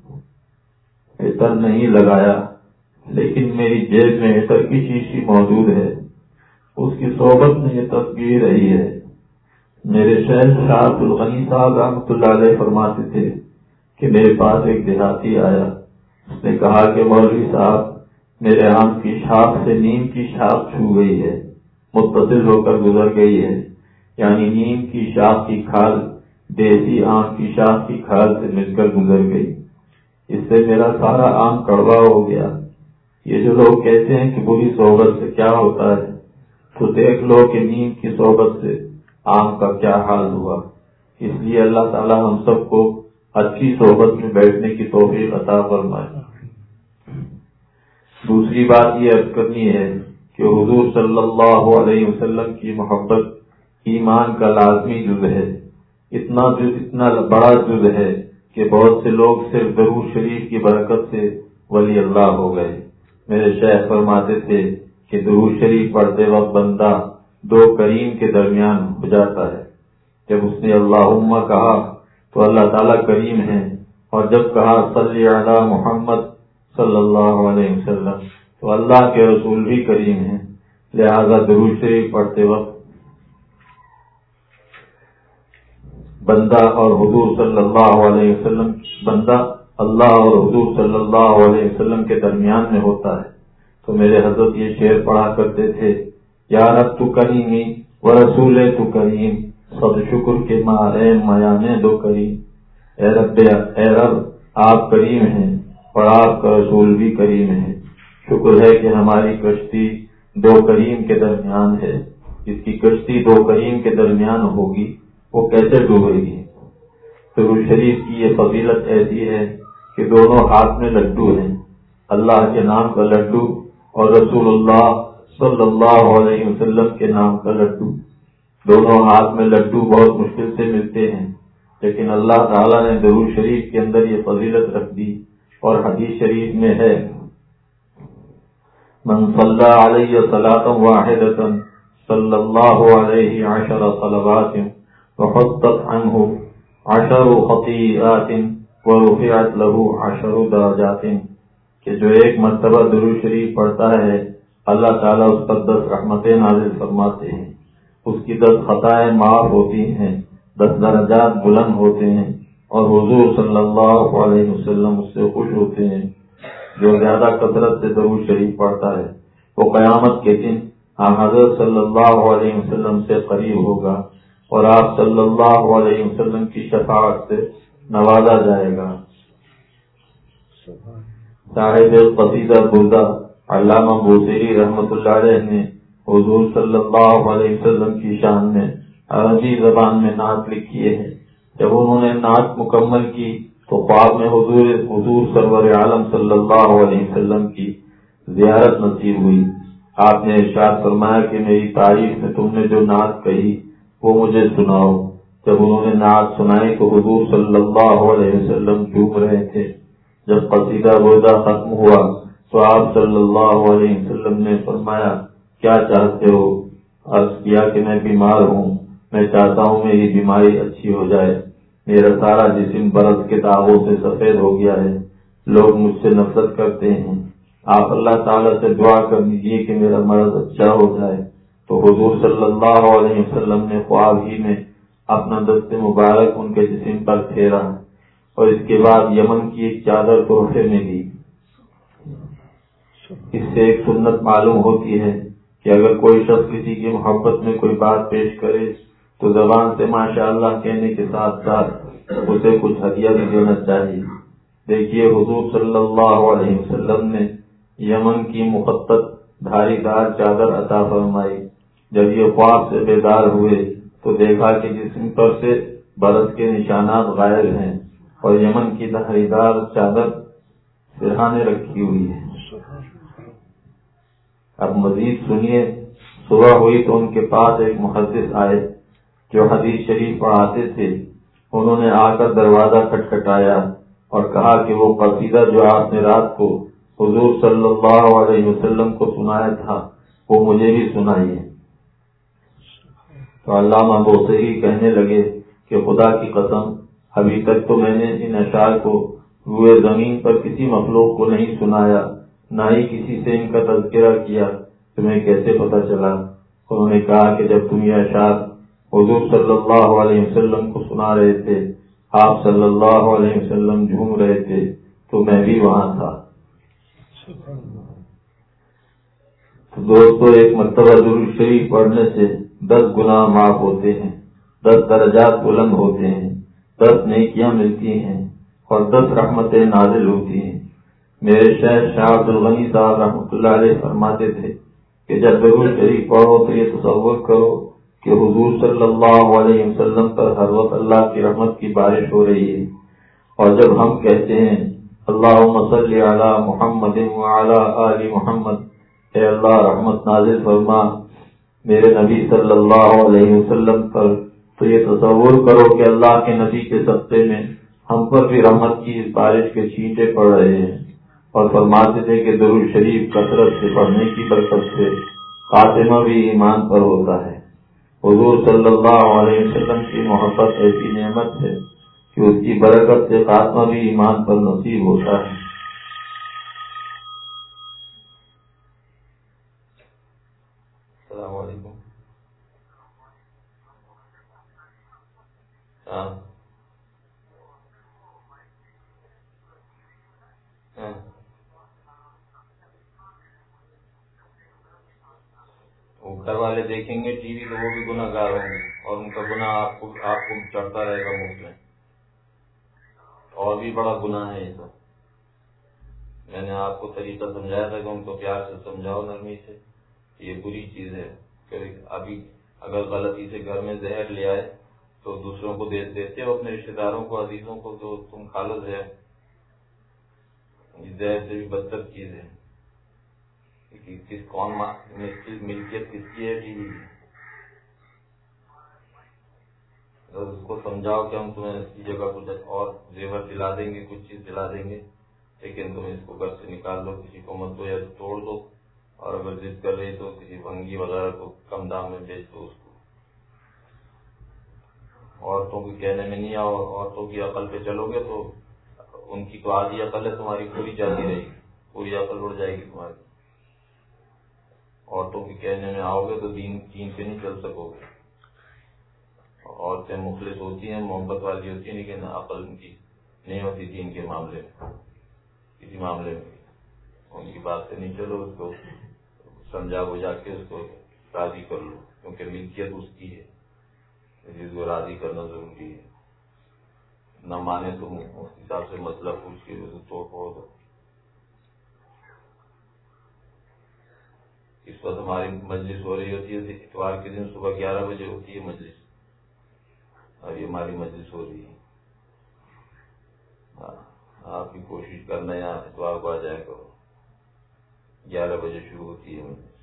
عطر نہیں لگایا، لیکن میری جیب میں عطر کی شیشی موجود ہے. اس کی صحبت میں یہ تصویر رہی ہے. میرے شیخ شاہ عبد الغنی صاحب رحمۃ اللہ علیہ فرماتے تھے کہ میرے پاس ایک دیہاتی آیا. اس نے کہا کہ مولوی صاحب میرے آم کی شاخ سے نیم کی شاخ چھو گئی ہے، متصل ہو کر گزر گئی ہے. یعنی نیم کی شاخ کی کھال دیسی آم کی شاخ کی کھال سے مل کر گزر گئی. اس سے میرا سارا آم کڑوا ہو گیا. یہ جو لوگ کہتے ہیں کہ بری صحبت سے کیا ہوتا ہے تو دیکھ لو کہ نیم کی صحبت سے آم کا کیا حال ہوا. اس لیے اللہ تعالی ہم سب کو اچھی صحبت میں بیٹھنے کی توفیق عطا فرمائے. دوسری بات یہ عرض کرنی ہے کہ حضور صلی اللہ علیہ وسلم کی محبت ایمان کا لازمی جز ہے. اتنا بڑا جز ہے کہ بہت سے لوگ صرف درود شریف کی برکت سے ولی اللہ ہو گئے. میرے شیخ فرماتے تھے کہ درود شریف پڑھتے وقت بندہ 2 کریم کے درمیان ہو جاتا ہے. جب اس نے اللہم کہا تو اللہ تعالیٰ کریم ہے، اور جب کہا صلی علی محمد صلی اللہ علیہ وسلم تو اللہ کے رسول بھی کریم ہیں. لہذا درود شریف پڑھتے وقت بندہ اور حضور صلی اللہ علیہ وسلم بندہ اللہ اور حضور صلی اللہ علیہ وسلم کے درمیان میں ہوتا ہے. تو میرے حضرت یہ شعر پڑھا کرتے تھے، یا رب تو کریمی و رسول تو کریم، سب شکر کے مارے میانے دو کریم. اے رب آپ کریم ہیں اور آپ کا رسول بھی کریم ہے. شکر ہے کہ ہماری کشتی 2 کریم کے درمیان ہے. جس کی کشتی 2 کریم کے درمیان ہوگی وہ کیسے ڈوبے گی؟ درود شریف کی یہ فضیلت ایسی ہے کہ دونوں ہاتھ میں لڈو ہیں، اللہ کے نام کا لڈو اور رسول اللہ صلی اللہ علیہ وسلم کے نام کا لڈو. دونوں ہاتھ میں لڈو بہت مشکل سے ملتے ہیں، لیکن اللہ تعالیٰ نے درود شریف کے اندر یہ فضیلت رکھ دی. اور حدیث شریف میں ہے من صلی علیہ صلاۃ واحدۃ صلی اللہ علیہ 10 صلوات وحطت عنہ 10 خطیئات ورفعت له 10 درجات. کہ جو ایک مرتبہ درود شریف پڑھتا ہے اللہ تعالیٰ اس پر 10 رحمتیں نازل فرماتے ہیں، اس کی 10 خطائیں معاف ہوتی ہیں، 10 درجات بلند ہوتے ہیں، اور حضور صلی اللہ علیہ وسلم اس سے خوش ہوتے ہیں. جو زیادہ کثرت سے درود شریف پڑھتا ہے وہ قیامت کے دن حضرت صلی اللہ علیہ وسلم سے قریب ہوگا اور آپ صلی اللہ علیہ وسلم کی شفاعت سے نوازا جائے گا. صاحب قصیدہ بردہ علامہ بوصیری رحمۃ اللہ علیہ نے حضور صلی اللہ علیہ وسلم کی شان میں عربی زبان میں نعت لکھی ہے. جب انہوں نے نعت مکمل کی تو خواب میں حضور سرور عالم صلی اللہ علیہ وسلم کی زیارت نصیب ہوئی. آپ نے ارشاد فرمایا کہ میری تعریف میں تم نے جو نعت کہی وہ مجھے سناؤ. جب انہوں نے نعت سنائی تو حضور صلی اللہ علیہ وسلم جھوم رہے تھے. جب قصیدہ روزہ ختم ہوا تو آپ صلی اللہ علیہ وسلم نے فرمایا کیا چاہتے ہو؟ عرض کیا کہ میں بیمار ہوں، میں چاہتا ہوں میری بیماری اچھی ہو جائے، میرا سارا جسم برس کے داغوں سے سفید ہو گیا ہے، لوگ مجھ سے نفرت کرتے ہیں، آپ اللہ تعالیٰ سے دعا کر دیجیے کہ میرا مرض اچھا ہو جائے۔ تو حضور صلی اللہ علیہ وسلم نے خواب ہی میں اپنا دست مبارک ان کے جسم پر پھیرا اور اس کے بعد یمن کی ایک چادر تحفے میں دی۔ اس سے ایک سنت معلوم ہوتی ہے کہ اگر کوئی شخص کسی کی محبت میں کوئی بات پیش کرے تو زبان سے ماشاء اللہ کہنے کے ساتھ ساتھ اسے کچھ ہدیہ بھی دینا چاہیے۔ دیکھیے حضور صلی اللہ علیہ وسلم نے یمن کی مخطط دھاری دار چادر عطا فرمائی۔ جب یہ خواب سے بیدار ہوئے تو دیکھا کہ جسم پر سے برس کے نشانات غائب ہیں اور یمن کی دھاری دار چادر سرہانے رکھی ہوئی ہے۔ اب مزید سنیے، صبح ہوئی تو ان کے پاس ایک محدث آئے جو حدیث شریف پڑھاتے تھے۔ انہوں نے آ کر دروازہ کھٹکھٹایا اور کہا کہ وہ قصیدہ جو آپ نے رات کو حضور صلی اللہ علیہ وسلم کو سنایا تھا وہ مجھے بھی سنائیے۔ تو علامہ بوصیری کہنے لگے کہ خدا کی قسم ابھی تک تو میں نے ان اشعار کو روئے زمین پر کسی مخلوق کو نہیں سنایا، نہ ہی کسی سے ان کا تذکرہ کیا، تمہیں کیسے پتہ چلا؟ انہوں نے کہا کہ جب تم یہ اشعار حضور صلی اللہ علیہ وسلم کو سنا رہے تھے، آپ صلی اللہ علیہ وسلم جھوم رہے تھے تو میں بھی وہاں تھا۔ تو دوستو، ایک مرتبہ درود شریف پڑھنے سے 10 گناہ معاف ہوتے ہیں، 10 درجات بلند ہوتے ہیں، 10 نیکیاں ملتی ہیں اور 10 رحمتیں نازل ہوتی ہیں۔ میرے شیخ شاہ عبد الغنی صاحب رحمۃ اللہ علیہ فرماتے تھے کہ جب درود شریف پڑھو تو یہ تصور کرو کہ حضور صلی اللہ علیہ وسلم پر ہر وقت اللہ کی رحمت کی بارش ہو رہی ہے، اور جب ہم کہتے ہیں اللہم صلی علی محمد وعلی آل محمد، اے اللہ رحمت نازل فرما میرے نبی صلی اللہ علیہ وسلم پر، تو یہ تصور کرو کہ اللہ کے نبی کے صدقے میں ہم پر بھی رحمت کی اس بارش کے چھینٹے پڑ رہے ہیں۔ اور فرماتے تھے کہ درود شریف کثرت سے پڑھنے کی برکت سے خاتمہ بھی ایمان پر ہوتا ہے۔ حضور صلی اللہ علیہ وسلم کی محبت ایسی نعمت ہے کہ اس کی برکت سے خاتمہ بھی ایمان پر نصیب ہوتا ہے۔ السلام علیکم۔ گھر والے دیکھیں گے ٹی وی تو وہ بھی گناہ گار ہوں گے اور ان کا گناہ آپ کو چڑھتا رہے گا مفت میں، اور بھی بڑا گناہ ہے یہ سب۔ میں نے آپ کو طریقہ سمجھایا تھا کہ ان کو پیار سے سمجھاؤ، نرمی سے، یہ بری چیز ہے۔ ابھی اگر غلطی سے گھر میں زہر لے آئے تو دوسروں کو دیتے ہو، اپنے رشتے داروں کو، عزیزوں کو، تو تم کھا لو زہر۔ زہر سے بھی بدتر چیز ہے۔ کون ملکیت کس کی ہے ٹی وی کی؟ اس کو سمجھاؤ کہ ہم تمہیں اس کی جگہ کچھ اور زیور دلا دیں گے، کچھ چیز دلا دیں گے، لیکن تم اس کو گھر سے نکال دو، کسی کو مت دو یا توڑ دو، اور اگر ضد کر رہی تو کسی بھنگی وغیرہ کو کم دام میں بیچ دو اس کو۔ عورتوں کے کہنے میں نہیں آؤ، عورتوں کی عقل پہ چلو گے تو ان کی تو آدھی عقل ہے، تمہاری پوری جاتی رہے گی، پوری عقل اڑ جائے گی تمہاری۔ عورتوں کے کہنے میں آؤ گے تو دین پہ نہیں چل سکو گے۔ عورتیں مخلص ہوتی ہیں، محبت والی ہوتی ہیں، لیکن عقل ان کی نہیں ہوتی دین کے معاملے میں، کسی معاملے میں ان کی بات سے نہیں چلو، اس کو سمجھا بجھا کے اس کو راضی کر لو، کیونکہ ملکیت اس کی ہے، اس کو راضی کرنا ضروری ہے۔ نہ مانے تو اس حساب سے مسئلہ پوچھ کے تو ہو دو۔ اس وقت ہماری مجلس ہو رہی ہوتی ہے، اتوار کے دن صبح 11 بجے ہوتی ہے مجلس، اور یہ ہماری مجلس ہو رہی ہے۔ آپ بھی کوشش کرنا یہاں اتوار کو آ جایا کرو، 11 بجے شروع ہوتی ہے مجلس۔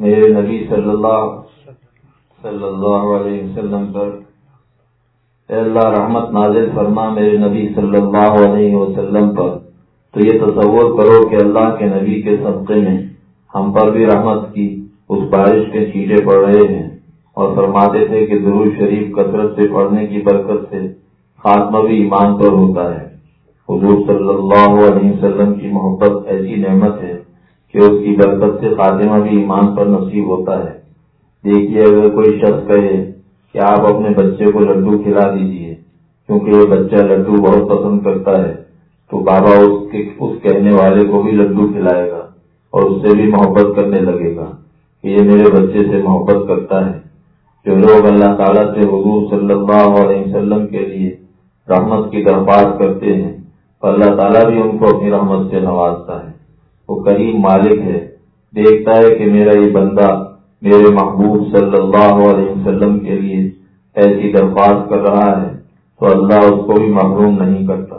میرے نبی صلی اللہ علیہ وسلم پر اے اللہ رحمت نازل فرما میرے نبی صلی اللہ علیہ وسلم پر، تو یہ تصور کرو کہ اللہ کے نبی کے صدقے میں ہم پر بھی رحمت کی اس بارش کے چھینٹے پڑ رہے ہیں، اور فرماتے تھے کہ درود شریف کثرت سے پڑھنے کی برکت سے خاتمہ بھی ایمان پر ہوتا ہے۔ حضور صلی اللہ علیہ وسلم کی محبت ایسی نعمت ہے کہ اس کی برکت سے خاتمہ بھی ایمان پر نصیب ہوتا ہے۔ دیکھیے اگر کوئی شخص کہے کہ آپ اپنے بچے کو لڈو کھلا دیجیے کیونکہ یہ بچہ لڈو بہت پسند کرتا ہے، تو بابا اس کہنے والے کو بھی لڈو کھلائے گا اور اس سے بھی محبت کرنے لگے گا کہ یہ میرے بچے سے محبت کرتا ہے۔ جو لوگ اللہ تعالیٰ سے حضور صلی اللہ علیہ وسلم کے لیے رحمت کی درخواست کرتے ہیں تو اللہ تعالیٰ بھی ان کو اپنی رحمت سے نوازتا ہے۔ وہ کریم مالک ہے، دیکھتا ہے کہ میرا یہ بندہ میرے محبوب صلی اللہ علیہ وسلم کے لیے ایسی درخواست کر رہا ہے تو اللہ اس کو بھی محروم نہیں کرتا۔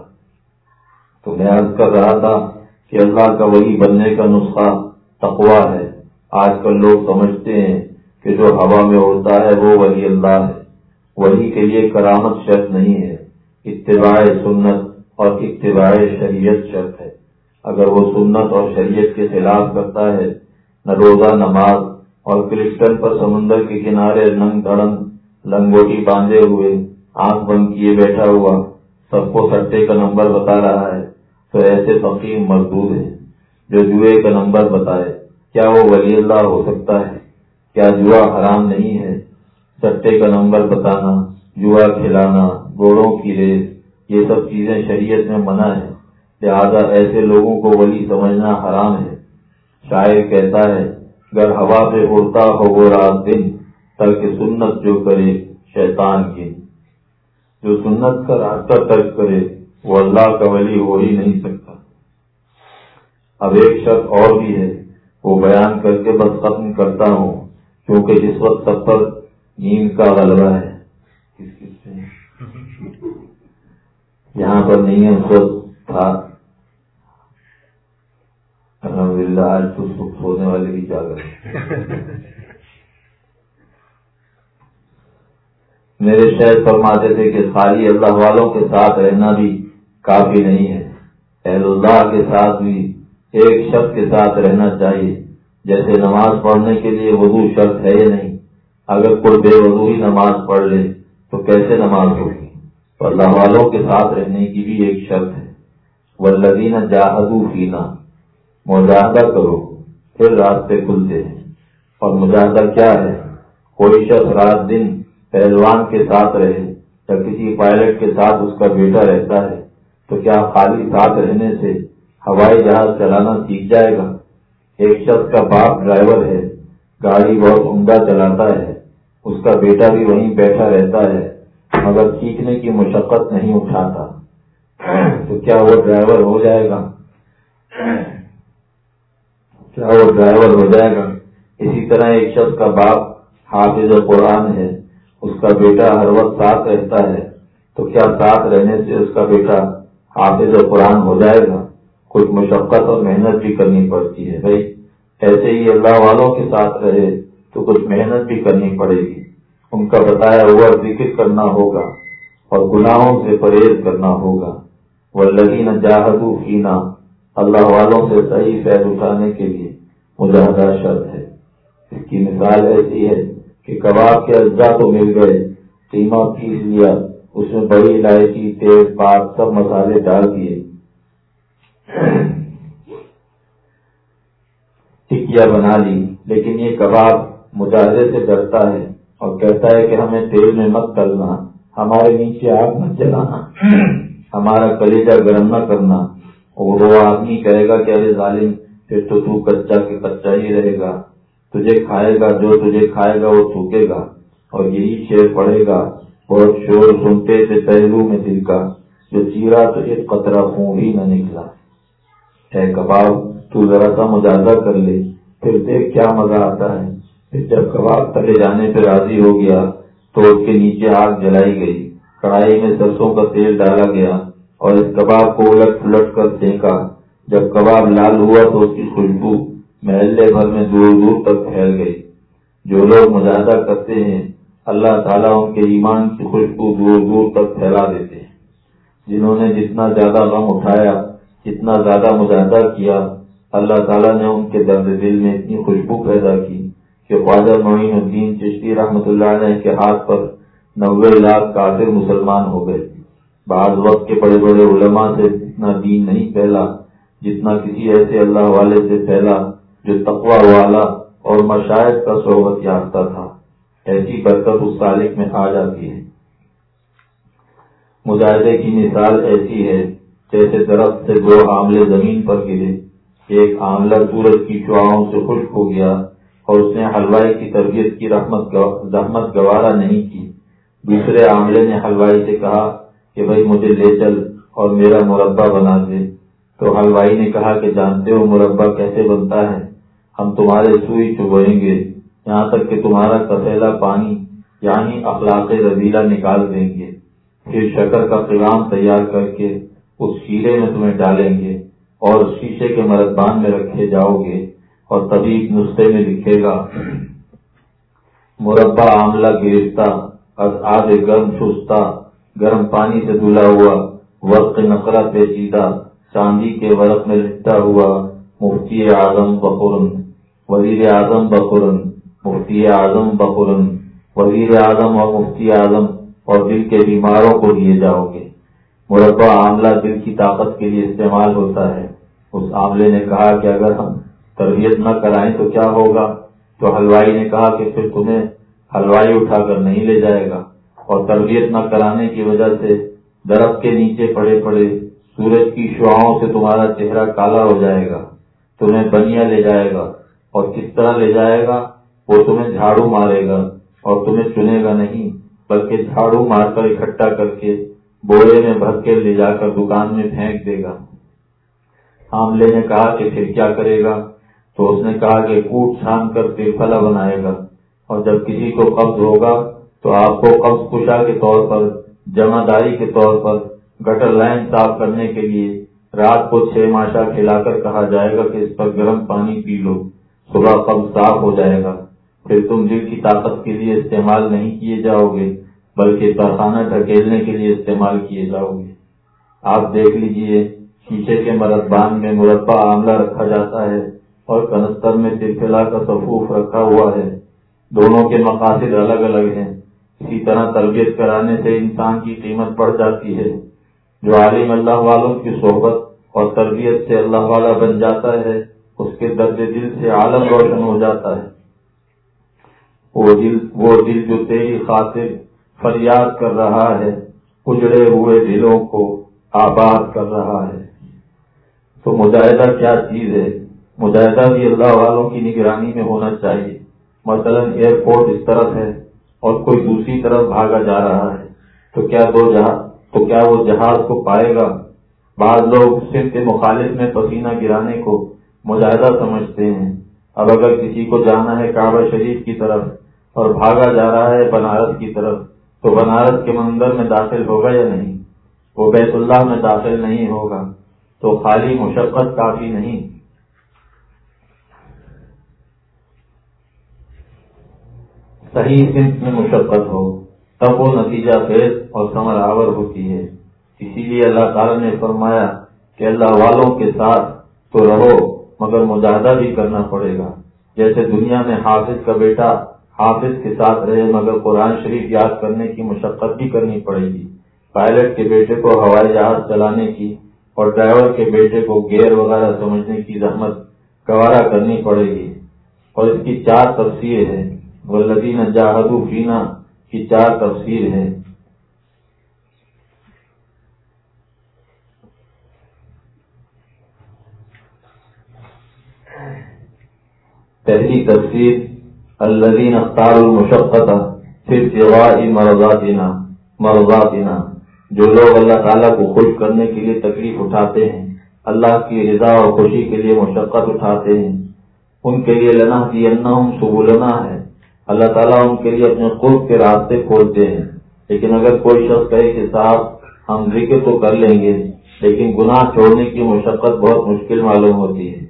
تو میں عرض کر رہا تھا کہ اللہ کا ولی بننے کا نسخہ تقویٰ ہے۔ آج کل لوگ سمجھتے ہیں کہ جو ہوا میں اڑتا ہے وہ ولی اللہ ہے۔ ولی کے لیے کرامت شرط نہیں ہے، اتباع سنت اور اتباع شریعت شرط ہے۔ اگر وہ سنت اور شریعت کے خلاف کرتا ہے، نہ روزہ نماز اور کرسٹل پر سمندر کے کنارے ننگ دھڑنگ لنگوٹی باندھے ہوئے آنکھ بند کیے بیٹھا ہوا سب کو سٹے کا نمبر بتا رہا ہے تو ایسے فقیر مردود ہیں۔ جو جوئے کا نمبر بتائے کیا وہ ولی اللہ ہو سکتا ہے؟ کیا جوا حرام نہیں ہے؟ سٹے کا نمبر بتانا، جوا کھلانا، گھوڑوں کی ریس، یہ سب چیزیں شریعت میں منع ہے، لہذا ایسے لوگوں کو ولی سمجھنا حرام ہے۔ شاعر کہتا ہے گر ہوا پہ اڑتا ہو وہ رات دن، ترک سنت جو کرے شیطان کی۔ جو سنت کا راستہ ترک کرے وہ اللہ کا ولی ہو ہی نہیں سکتا۔ اب ایک شرط اور بھی ہے، وہ بیان کر کے بس ختم کرتا ہوں کیونکہ اس وقت سب پر نیند کا غلبہ ہے۔ کس سے یہاں پر نہیں ہے، اس وقت تھا الحمدللہ، آج تو سونے والے بھی جاگ رہے۔ میرے شیخ فرماتے تھے کہ خالی اللہ والوں کے ساتھ رہنا بھی کافی نہیں ہے، اہل اللہ کے ساتھ بھی ایک شخص کے ساتھ رہنا چاہیے۔ جیسے نماز پڑھنے کے لیے وضو شرط ہے یا نہیں، اگر کوئی بے وضو ہی نماز پڑھ لے تو کیسے نماز ہوگی؟ تو اللہ والوں کے ساتھ رہنے کی بھی ایک شرط ہے۔ والذین جاہدوا فینا، مجاہدہ کرو پھر راستے کھلتے ہیں۔ اور مجاہدہ کیا ہے؟ کوئی شخص رات دن پہلوان کے ساتھ رہے یا کسی پائلٹ کے ساتھ اس کا بیٹا رہتا ہے تو کیا خالی ساتھ رہنے سے ہوائی جہاز چلانا سیکھ جائے گا؟ ایک شخص کا باپ ڈرائیور ہے، گاڑی بہت عمدہ چلاتا ہے، اس کا بیٹا بھی وہیں بیٹھا رہتا ہے مگر سیکھنے کی مشقت نہیں اٹھاتا، تو کیا وہ ڈرائیور ہو جائے گا؟ کیا وہ ڈرائیور ہو جائے گا؟ اسی طرح ایک شخص کا باپ حافظ قرآن ہے، اس کا بیٹا ہر وقت ساتھ رہتا ہے، تو کیا ساتھ رہنے سے اس کا بیٹا حافظ قرآن ہو جائے گا؟ کچھ مشقت اور محنت بھی کرنی پڑتی ہے بھائی۔ ایسے ہی اللہ والوں کے ساتھ رہے تو کچھ محنت بھی کرنی پڑے گی، ان کا بتایا ہوا ذکر کرنا ہوگا اور گناہوں سے پرہیز کرنا ہوگا۔ والذین جاہدوا فینا، اللہ والوں سے صحیح فیض اٹھانے کے لیے مجاہدہ شرط ہے۔ اس کی مثال ایسی ہے کہ کباب کے اجزاء تو مل گئے، قیمہ پیس لیا، اس میں بڑی الائچی، تیز پات سب مسالے ڈال دیے، ٹکیا بنا لی، لیکن یہ کباب مجاہدے سے ڈرتا ہے اور کہتا ہے کہ ہمیں تیل میں مت تلنا، ہمارے نیچے آگ مت جلانا، ہمارا کلیجہ گرم نہ کرنا۔ اور وہ آدمی کہے گا کہ ارے ظالم، پھر تو کچا کے کچا ہی رہے گا، تجھے کھائے گا، جو تجھے کھائے گا وہ تھوکے گا۔ اور یہی شعر پڑے گا، بہت شور سنتے تھے پہلو میں دل کا، جو چیرا تو ایک قطرہ خون ہی نہ نکلا۔ اے کباب، تو ذرا سا مجاہدہ کر لے، پھر دیکھ کیا مزہ آتا ہے۔ پھر جب کباب تلے جانے پہ راضی ہو گیا تو اس کے نیچے آگ جلائی گئی، کڑھائی میں سرسوں کا تیل ڈالا گیا اور اس کباب کو الٹ پلٹ کر پھینکا۔ جب کباب لال ہوا تو اس کی خوشبو محلے بھر میں دور دور تک پھیل گئی۔ جو لوگ مجاہدہ کرتے ہیں اللہ تعالیٰ ان کے ایمان کی خوشبو دور دور تک پھیلا دیتے ہیں۔ جنہوں نے جتنا زیادہ غم اٹھایا، جتنا زیادہ مجاہدہ کیا، اللہ تعالیٰ نے ان کے درد دل میں اتنی خوشبو پیدا کی کہ خواجہ معین الدین چشتی رحمۃ اللہ علیہ کے ہاتھ پر 90 لاکھ کافر مسلمان ہو گئے۔ بعض وقت کے بڑے بڑے علماء سے اتنا دین نہیں پھیلا جتنا کسی ایسے اللہ والے سے پھیلا جو تقوی والا اور مشائخ کا صحبت یافتہ تھا۔ ایسی برکت اس سالک میں آ جاتی ہے۔ مجاہدے کی مثال ایسی ہے جیسے درخت سے 2 آملے زمین پر گرے، ایک آملہ سورج کی شعاؤں سے خشک ہو گیا اور اس نے حلوائی کی تربیت کی زحمت گوارا نہیں کی۔ دوسرے آملے نے حلوائی سے کہا کہ بھائی مجھے لے چل اور میرا مربع بنا دے۔ تو حلوائی نے کہا کہ جانتے ہو مربع کیسے بنتا ہے؟ ہم تمہارے سوئی چبوئیں گے یہاں تک کہ تمہارا کسیلا پانی یعنی اخلاق رذیلہ نکال دیں گے، پھر شکر کا قوام تیار کر کے اس شیرے میں تمہیں ڈالیں گے اور شیشے کے مرتبان میں رکھے جاؤ گے اور طبیب نسخے میں لکھے گا مربع آملہ گرفتہ از آب گرم شستہ، گرم پانی سے دھلا ہوا، ورق نقرہ پیچیدہ، چاندی کے ورق میں لپٹا ہوا، مفتی اعظم بخورن، وزیر اعظم بخورن، مفتی اعظم بخورن، وزیر اعظم اور مفتی اعظم اور دل کے بیماروں کو دیے جاؤ گے۔ مربع آملہ دل کی طاقت کے لیے استعمال ہوتا ہے۔ اس آملے نے کہا کہ اگر ہم تربیت نہ کرائیں تو کیا ہوگا؟ تو حلوائی نے کہا کہ پھر تمہیں حلوائی اٹھا کر نہیں لے جائے گا، اور تربیت نہ کرانے کی وجہ سے درخت کے نیچے پڑے پڑے سورج کی شعاؤں سے تمہارا چہرہ کالا ہو جائے گا، تمہیں بنیا لے جائے گا، اور کس طرح لے جائے گا؟ وہ تمہیں جھاڑو مارے گا اور تمہیں چنے گا نہیں بلکہ جھاڑو مار کر اکٹھا کر کے بوڑے میں بھر کے لے جا کر دکان میں پھینک دے گا۔ آملے نے کہا کہ پھر کیا کرے گا؟ تو اس نے کہا کہ کوٹ چھان کر ترفلا بنائے گا، اور جب کسی کو قبض ہوگا تو آپ کو قبض کشا کے طور پر، جمع داری کے طور پر گٹر لائن صاف کرنے کے لیے رات کو 6 ماشا کھلا کر کہا جائے گا کہ اس پر گرم پانی پی لو، صبح قبض صاف ہو جائے گا۔ پھر تم دل کی طاقت کے لیے استعمال نہیں کیے جاؤ گے بلکہ پخانہ ڈھکیلنے کے لیے استعمال کیے جاؤ گے۔ آپ دیکھ لیجئے، شیشے کے مرتبان میں مربع آملہ رکھا جاتا ہے اور کنستر میں ترفلا کا صفوف رکھا ہوا ہے، دونوں کے مقاصد الگ الگ ہیں۔ اسی طرح تربیت کرانے سے انسان کی قیمت بڑھ جاتی ہے۔ جو عالم اللہ والوں کی صحبت اور تربیت سے اللہ والا بن جاتا ہے اس کے درد دل سے عالم روشن ہو جاتا ہے۔ وہ دل جو تیری خاطر فریاد کر رہا ہے، اجڑے ہوئے دلوں کو آباد کر رہا ہے۔ تو مجاہدہ کیا چیز ہے؟ مجاہدہ بھی اللہ والوں کی نگرانی میں ہونا چاہیے۔ مثلا ایئرپورٹ اس طرف ہے اور کوئی دوسری طرف بھاگا جا رہا ہے، تو کیا وہ جہاز کو پائے گا؟ بعض لوگ صرف مخالف میں پسینہ گرانے کو مجاہدہ سمجھتے ہیں۔ اب اگر کسی کو جانا ہے کعبہ شریف کی طرف اور بھاگا جا رہا ہے بنارس کی طرف، تو بنارس کے مندر میں داخل ہوگا یا نہیں؟ وہ بیت اللہ میں داخل نہیں ہوگا، تو خالی مشقت کافی نہیں۔ صحیح سمت میں مشقت ہو تب وہ نتیجہ خیز اور ثمر آور ہوتی ہے۔ اسی لیے اللہ تعالیٰ نے فرمایا کہ اللہ والوں کے ساتھ تو رہو مگر مجاہدہ بھی کرنا پڑے گا۔ جیسے دنیا میں حافظ کا بیٹا حافظ کے ساتھ رہے مگر قرآن شریف یاد کرنے کی مشقت بھی کرنی پڑے گی، پائلٹ کے بیٹے کو ہوائی جہاز چلانے کی اور ڈرائیور کے بیٹے کو گیئر وغیرہ سمجھنے کی زحمت گوارا کرنی پڑے گی۔ اور اس کی 4 تفسیر ہے، والذین جاہدوا فینا کی 4 تفسیر ہے۔ پہلی تفسیر الذین اختاروا المشقۃ فی ابتغاء مرضاتنا، جو لوگ اللہ تعالیٰ کو خوش کرنے کے لیے تکلیف اٹھاتے ہیں، اللہ کی رضا اور خوشی کے لیے مشقت اٹھاتے ہیں، ان کے لیے لنہدینہم سبلنا ہے، اللہ تعالیٰ ان کے لیے اپنے قرب کے راستے کھولتے ہیں۔ لیکن اگر کوئی شخص کہے کہ صاحب ہم ذکر تو کر لیں گے لیکن گناہ چھوڑنے کی مشقت بہت مشکل معلوم ہوتی ہے،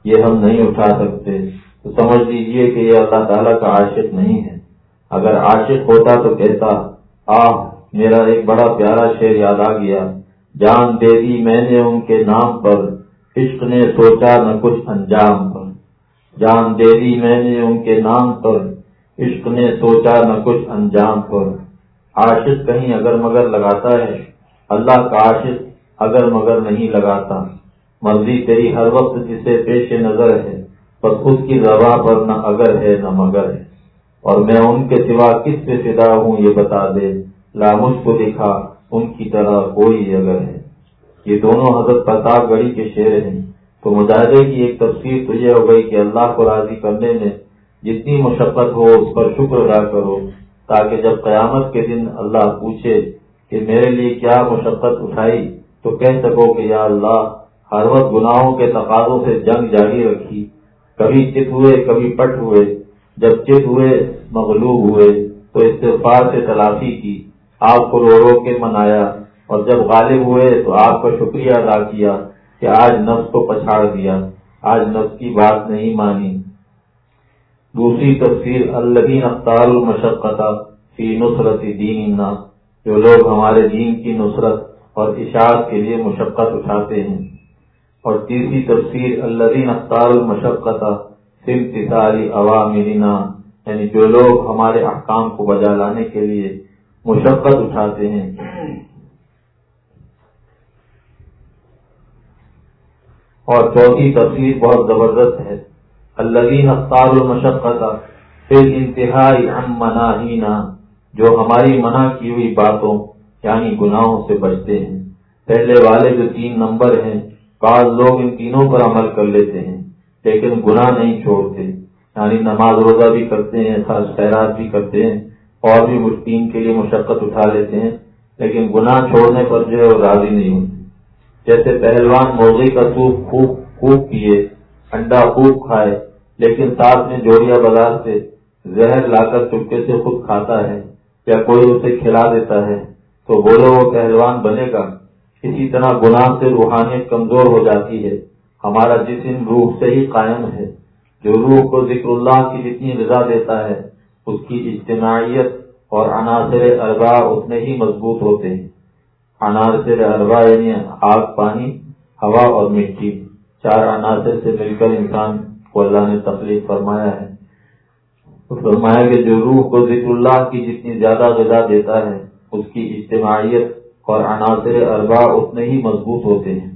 یہ ہم نہیں اٹھا سکتے، تو سمجھ لیجئے کہ یہ اللہ تعالیٰ کا عاشق نہیں ہے۔ اگر عاشق ہوتا تو کہتا، میرا ایک بڑا پیارا شعر یاد آ گیا، جان دے دی میں نے ان کے نام پر، عشق نے سوچا نہ کچھ انجام پر۔ جان دے دی میں نے ان کے نام پر، عشق نے سوچا نہ کچھ انجام پر۔ عاشق کہیں اگر مگر لگاتا ہے، اللہ کا عاشق اگر مگر نہیں لگاتا۔ مرضی تیری ہر وقت جسے پیش نظر ہے، بس اس کی روا پر نہ اگر ہے نہ مگر ہے۔ اور میں ان کے سوا کس سے فدا ہوں یہ بتا دے، لا مجھ کو دکھا ان کی طرح کوئی اگر ہے۔ یہ دونوں حضرت پرتاپ گڑھی کے شعر ہیں۔ تو مجاہدے کی ایک تفسیر تو یہ ہو گئی کہ اللہ کو راضی کرنے میں جتنی مشقت ہو اس پر شکر ادا کرو، تاکہ جب قیامت کے دن اللہ پوچھے کہ میرے لیے کیا مشقت اٹھائی، تو کہہ سکو کہ یا اللہ، ہر وقت گناہوں کے تقاضوں سے جنگ جاری رکھی، کبھی چت ہوئے کبھی پٹ ہوئے، جب چت ہوئے مغلوب ہوئے تو استغفار سے تلافی کی، آپ کو رو رو کے منایا، اور جب غالب ہوئے تو آپ کا شکریہ ادا کیا کہ آج نفس کو پچھاڑ دیا، آج نفس کی بات نہیں مانی۔ دوسری تفسیر، الذین اختاروا المشقۃ فی نصرۃ دیننا، جو لوگ ہمارے دین کی نصرت اور اشاعت کے لیے مشقت اٹھاتے ہیں۔ اور تیسری تفسیر، الذین اختاروا المشقۃ فی امتثال اوامرنا، یعنی جو لوگ ہمارے احکام کو بجا لانے کے لیے مشقت اٹھاتے ہیں۔ اور چوتھی تفسیر بہت زبردست ہے، الذین اختاروا المشقۃ فی الانتہاء عن مناہینا، جو ہماری منع کی ہوئی باتوں یعنی گناہوں سے بچتے ہیں۔ پہلے والے جو 3 نمبر ہیں، بعض لوگ ان تینوں پر عمل کر لیتے ہیں لیکن گناہ نہیں چھوڑتے، یعنی نماز روزہ بھی کرتے ہیں، خیرات بھی کرتے ہیں، اور بھی دین کے لیے مشقت اٹھا لیتے ہیں، لیکن گناہ چھوڑنے پر جو ہے وہ راضی نہیں ہوتے۔ جیسے پہلوان مرغی کا سوپ خوب پیے، انڈا خوب کھائے، لیکن ساتھ میں جوڑیا بازار سے زہر لا کر چپکے سے خود کھاتا ہے یا کوئی اسے کھلا دیتا ہے، تو بولو وہ پہلوان بنے گا؟ اسی طرح گناہ سے روحانیت کمزور ہو جاتی ہے۔ ہمارا جسم روح سے ہی قائم ہے، جو روح کو ذکر اللہ کی جتنی غذا دیتا ہے، اس کی اجتماعیت اور عناصر اربعہ اتنے ہی مضبوط ہوتے ہیں۔ عناصر اربعہ یعنی آگ، پانی، ہوا اور مٹی، 4 عناصر سے مل کر انسان کو اللہ نے تخلیق فرمایا ہے۔ تو فرمایا کہ جو روح کو ذکر اللہ کی جتنی زیادہ غذا دیتا ہے، اس کی اجتماعیت اور عناصر اربعہ اتنے ہی مضبوط ہوتے ہیں۔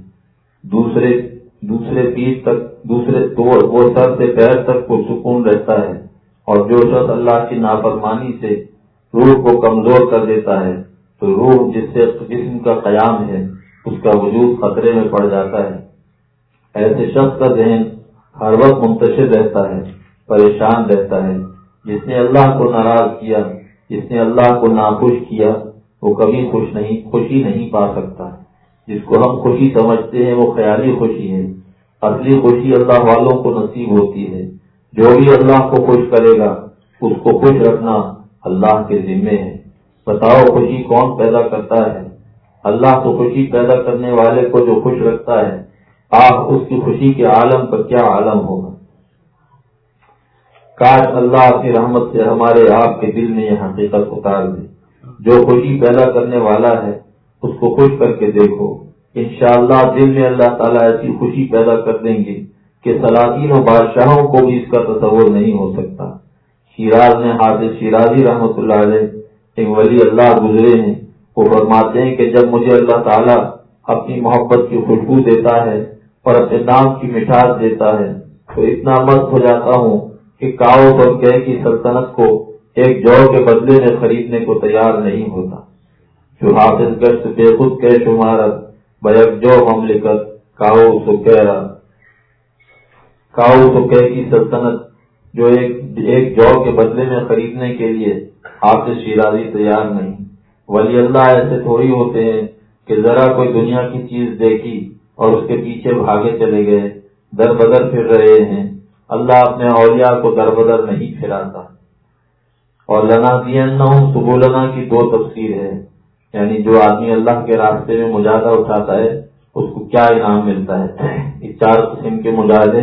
دوسرے پیٹ تک، وہ سر سے پیر تک پرسکون رہتا ہے، اور جو شخص اللہ کی نافرمانی سے روح کو کمزور کر دیتا ہے، تو روح جس سے جسم کا قیام ہے اس کا وجود خطرے میں پڑ جاتا ہے۔ ایسے شخص کا ذہن ہر وقت منتشر رہتا ہے، پریشان رہتا ہے۔ جس نے اللہ کو ناراض کیا، جس نے اللہ کو ناخوش کیا، وہ کبھی خوشی نہیں پا سکتا۔ جس کو ہم خوشی سمجھتے ہیں وہ خیالی خوشی ہے، اصلی خوشی اللہ والوں کو نصیب ہوتی ہے۔ جو بھی اللہ کو خوش کرے گا اس کو خوش رکھنا اللہ کے ذمے ہے۔ بتاؤ خوشی کون پیدا کرتا ہے؟ اللہ کو خوشی پیدا کرنے والے کو جو خوش رکھتا ہے، آپ اس کی خوشی کے عالم پر کیا عالم ہوگا۔ کاش اللہ کی رحمت سے ہمارے آپ کے دل میں یہ حقیقت اتار دے، جو خوشی پیدا کرنے والا ہے اس کو خوش کر کے دیکھو، انشاءاللہ دل میں اللہ تعالیٰ ایسی خوشی پیدا کر دیں گے کہ سلاطین و بادشاہوں کو بھی اس کا تصور نہیں ہو سکتا۔ شیراز میں حافظ شیرازی رحمۃ اللہ علیہ ایک ولی اللہ گزرے ہیں، وہ فرماتے ہیں کہ جب مجھے اللہ تعالیٰ اپنی محبت کی خوشبو دیتا ہے اور اپنے نام کی مٹھاس دیتا ہے تو اتنا مست ہو جاتا ہوں کہ کاؤس اور کہہ کی سلطنت کو ایک جو کے بدلے میں خریدنے کو تیار نہیں ہوتا۔ جو حافظ گشت بے خود کہ شمارت، بیک جو مملکت کاؤس و کہہ کی سلطنت، جو ایک جو کے بدلے میں خریدنے کے لیے حافظ شیرازی تیار نہیں۔ ولی اللہ ایسے تھوڑی ہوتے ہیں کہ ذرا کوئی دنیا کی چیز دیکھی اور اس کے پیچھے بھاگے چلے گئے، در بدر پھر رہے ہیں۔ اللہ اپنے اولیاء کو در بدر نہیں پھراتا۔ اور لنہدینہم سبلنا کی 2 تفسیر ہے، یعنی جو آدمی اللہ کے راستے میں مجاہدہ اٹھاتا ہے اس کو کیا انعام ملتا ہے۔ 4 قسم کے مجاہدے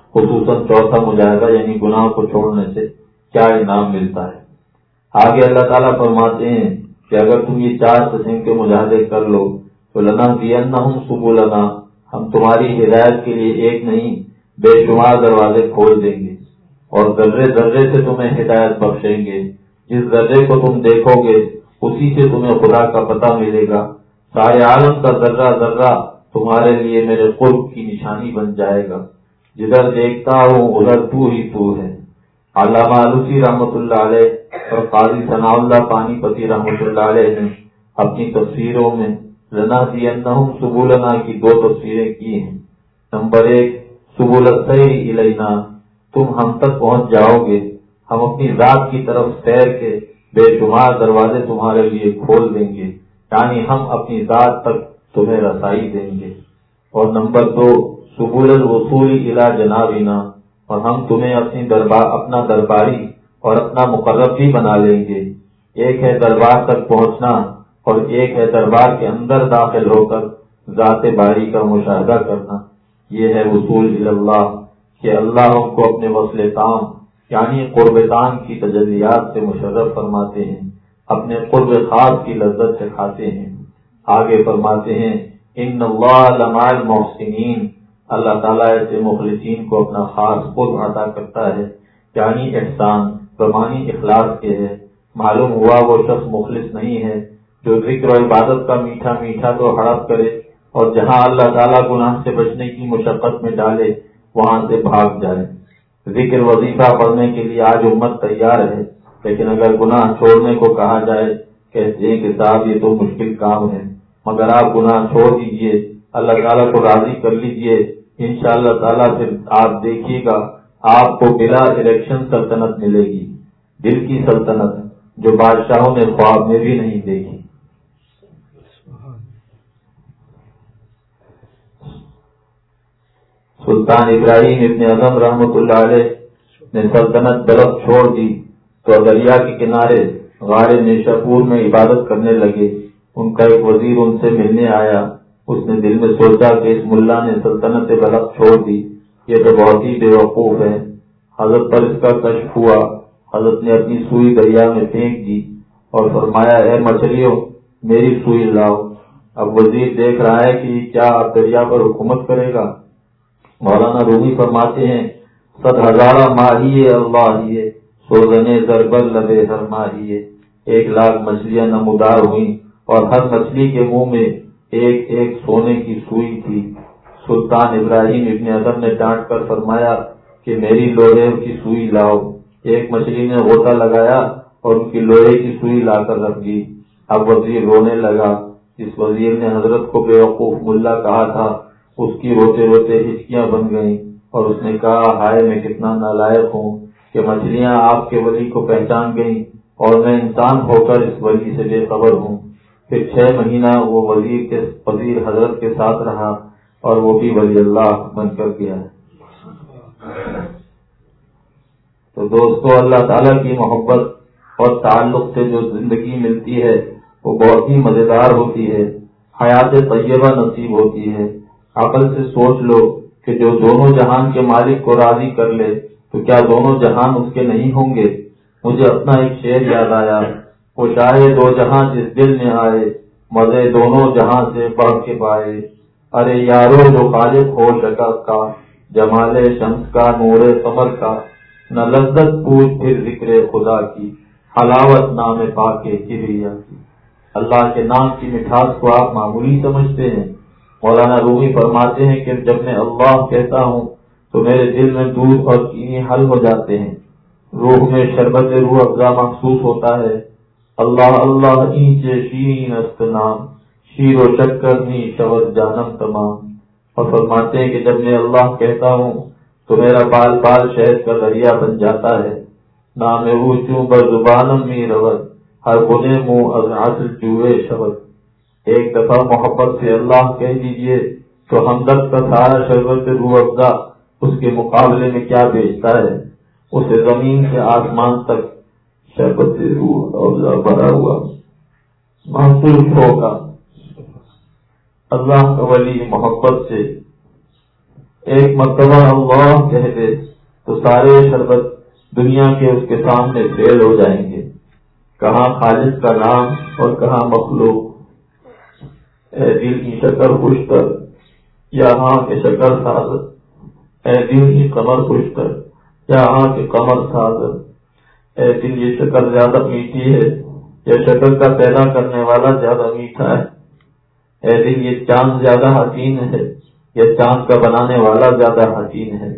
خصوصاً چوتھا مجاہدہ یعنی گناہ کو چھوڑنے سے کیا انعام ملتا ہے۔ آگے اللہ تعالیٰ فرماتے ہیں کہ اگر تم یہ 4 قسم کے مجاہدے کر لو تو لنہدینہم سبلنا، ہم تمہاری ہدایت کے لیے ایک نہیں بے شمار دروازے کھول دیں گے، اور ذرے ذرے سے تمہیں ہدایت بخشیں گے۔ جس ذرے کو تم دیکھو گے اسی سے تمہیں خدا کا پتہ ملے گا۔ سارے عالم کا ذرہ ذرہ تمہارے لیے میرے قرب کی نشانی بن جائے گا۔ جدھر دیکھتا ہوں ادھر تو ہی تو ہے۔ علامہ آلوسی رحمۃ اللہ علیہ اور قاضی ثناء اللہ پانی پتی رحمۃ اللہ علیہ نے اپنی تفسیروں میں لنہدینہم سبلنا کی 2 تفسیریں کی ہیں۔ نمبر 1، سبل السیر الینا، تم ہم تک پہنچ جاؤ گے، ہم اپنی ذات کی طرف سیر کے بے شمار دروازے تمہارے لیے کھول دیں گے، یعنی ہم اپنی ذات تک تمہیں رسائی دیں گے۔ اور نمبر 2، سبل الوصول الی جنابنا، اور ہم تمہیں اپنا درباری اور اپنا مقرب بھی بنا لیں گے۔ ایک ہے دربار تک پہنچنا اور ایک ہے دربار کے اندر داخل ہو کر ذات باری کا مشاہدہ کرنا۔ یہ ہے وصول الی اللہ، کہ اللہ ہم کو اپنے وصل تام یعنی قرب تام کی تجلیات سے مشرف فرماتے ہیں، اپنے قرب خاص کی لذت سے کھاتے ہیں۔ آگے فرماتے ہیں ان اللہ لمع المحسنین، اللہ تعالیٰ ایسے مخلصین کو اپنا خاص قرب عطا کرتا ہے، یعنی احسان بمانی اخلاص کے ہے۔ معلوم ہوا وہ شخص مخلص نہیں ہے جو ذکر و عبادت کا میٹھا میٹھا تو ہڑپ کرے اور جہاں اللہ تعالیٰ گناہ سے بچنے کی مشقت میں ڈالے وہاں سے بھاگ جائے۔ ذکر وظیفہ پڑھنے کے لیے آج امت تیار ہے، لیکن اگر گناہ چھوڑنے کو کہا جائے کہتے ہیں کہ صاحب یہ تو مشکل کام ہے، مگر آپ گناہ چھوڑ دیجئے، اللہ تعالیٰ کو راضی کر لیجئے، انشاءاللہ تعالیٰ پھر آپ دیکھیے گا آپ کو بلا الیکشن سلطنت ملے گی، دل کی سلطنت جو بادشاہوں نے خواب میں بھی نہیں دیکھی۔ سلطان ابراہیم ابن اعظم رحمۃ اللہ علیہ نے سلطنت طلب چھوڑ دی تو دریا کے کنارے غار نیشاپور میں عبادت کرنے لگے۔ ان کا ایک وزیر ان سے ملنے آیا، اس نے دل میں سوچا کہ اس ملا نے سلطنت بلخ چھوڑ دی، یہ تو بہت ہی بے وقوف ہے۔ حضرت پر اس کا کشف ہوا، حضرت نے اپنی سوئی دریا میں پھینک دی اور فرمایا اے مچھلیوں میری سوئی لاؤ۔ اب وزیر دیکھ رہا ہے کہ کیا اب دریا پر حکومت کرے گا۔ مولانا رومی فرماتے ہیں 100,000 ماہیے اللہ سوزنے ضربر لبے ہر ماہیے، 1,00,000 مچھلیاں نمودار ہوئیں اور ہر مچھلی کے منہ میں ایک ایک سونے کی سوئی تھی۔ سلطان ابراہیم ابن اعظم نے ڈانٹ کر فرمایا کہ میری لوہے کی سوئی لاؤ۔ ایک مچھلی نے غوطہ لگایا اور ان کی لوہے کی سوئی لا کر رکھ دی۔ اب وزیر رونے لگا۔ جس وزیر نے حضرت کو بیوقوف ملا کہا تھا اس کی روتے روتے ہچکیاں بن گئیں اور اس نے کہا ہائے میں کتنا نالائق ہوں کہ مچھلیاں آپ کے ولی کو پہچان گئیں اور میں انسان ہو کر اس ولی سے بے خبر ہوں۔ پھر 6 مہینہ وہ وزیر حضرت کے ساتھ رہا اور وہ بھی ولی اللہ بن کر گیا۔ تو دوستو اللہ تعالیٰ کی محبت اور تعلق سے جو زندگی ملتی ہے وہ بہت ہی مزیدار ہوتی ہے، حیات طیبہ نصیب ہوتی ہے۔ عقل سے سوچ لو کہ جو دونوں جہان کے مالک کو راضی کر لے تو کیا دونوں جہان اس کے نہیں ہوں گے؟ مجھے اپنا ایک شعر یاد آیا، وہ چاہے 2 جہاں جس دل میں آئے، مزے دونوں جہاں سے بڑھ کے پائے۔ ارے یارو جو خالق ہو شکست کا، جمال شمس کا، نور قمر کا، نہ لذت پوچھ پھر ذکر خدا کی، حلاوت نام پاک کبریا کی۔ اللہ کے نام کی مٹھاس کو آپ معمولی سمجھتے ہیں؟ مولانا رومی فرماتے ہیں کہ جب میں اللہ کہتا ہوں تو میرے دل میں دودھ اور چینی حل ہو جاتے ہیں، روح میں شربت روح افزا محسوس ہوتا ہے۔ اللہ اللہ اینچے شیرین است نام، شیر و شکر نی شود جانم تمام۔ اور فرماتے ہیں کہ جب میں اللہ کہتا ہوں تو میرا بال بال شہد کا دریا بن جاتا ہے۔ نام اوچوں بر زبانم می رود، ہر بنے منہ از عسل جوئے شود۔ ایک دفعہ محبت سے اللہ کہہ دیجئے تو ہمدرد کا سارا شربت روح افزا اس کے مقابلے میں کیا بیچتا ہے؟ اسے زمین سے آسمان تک شربت روح افزا بھرا ہوا محسوس ہوگا۔ اللہ کا ولی محبت سے ایک مرتبہ اللہ کہہ دے تو سارے شربت دنیا کے اس کے سامنے فیل ہو جائیں گے. کہاں خالق کا نام اور کہاں مخلوق. اے دل کی شکر خوش کر یا ہاں کے شکر ساز، اے دل کی کمر خوش کر یا ہاں کے کمر ساز. اے دل یہ شکر زیادہ میٹھی ہے یا شکر کا پیدا کرنے والا زیادہ میٹھا ہے. اے دل یہ چاند زیادہ حسین ہے یا چاند کا بنانے والا زیادہ حسین ہے.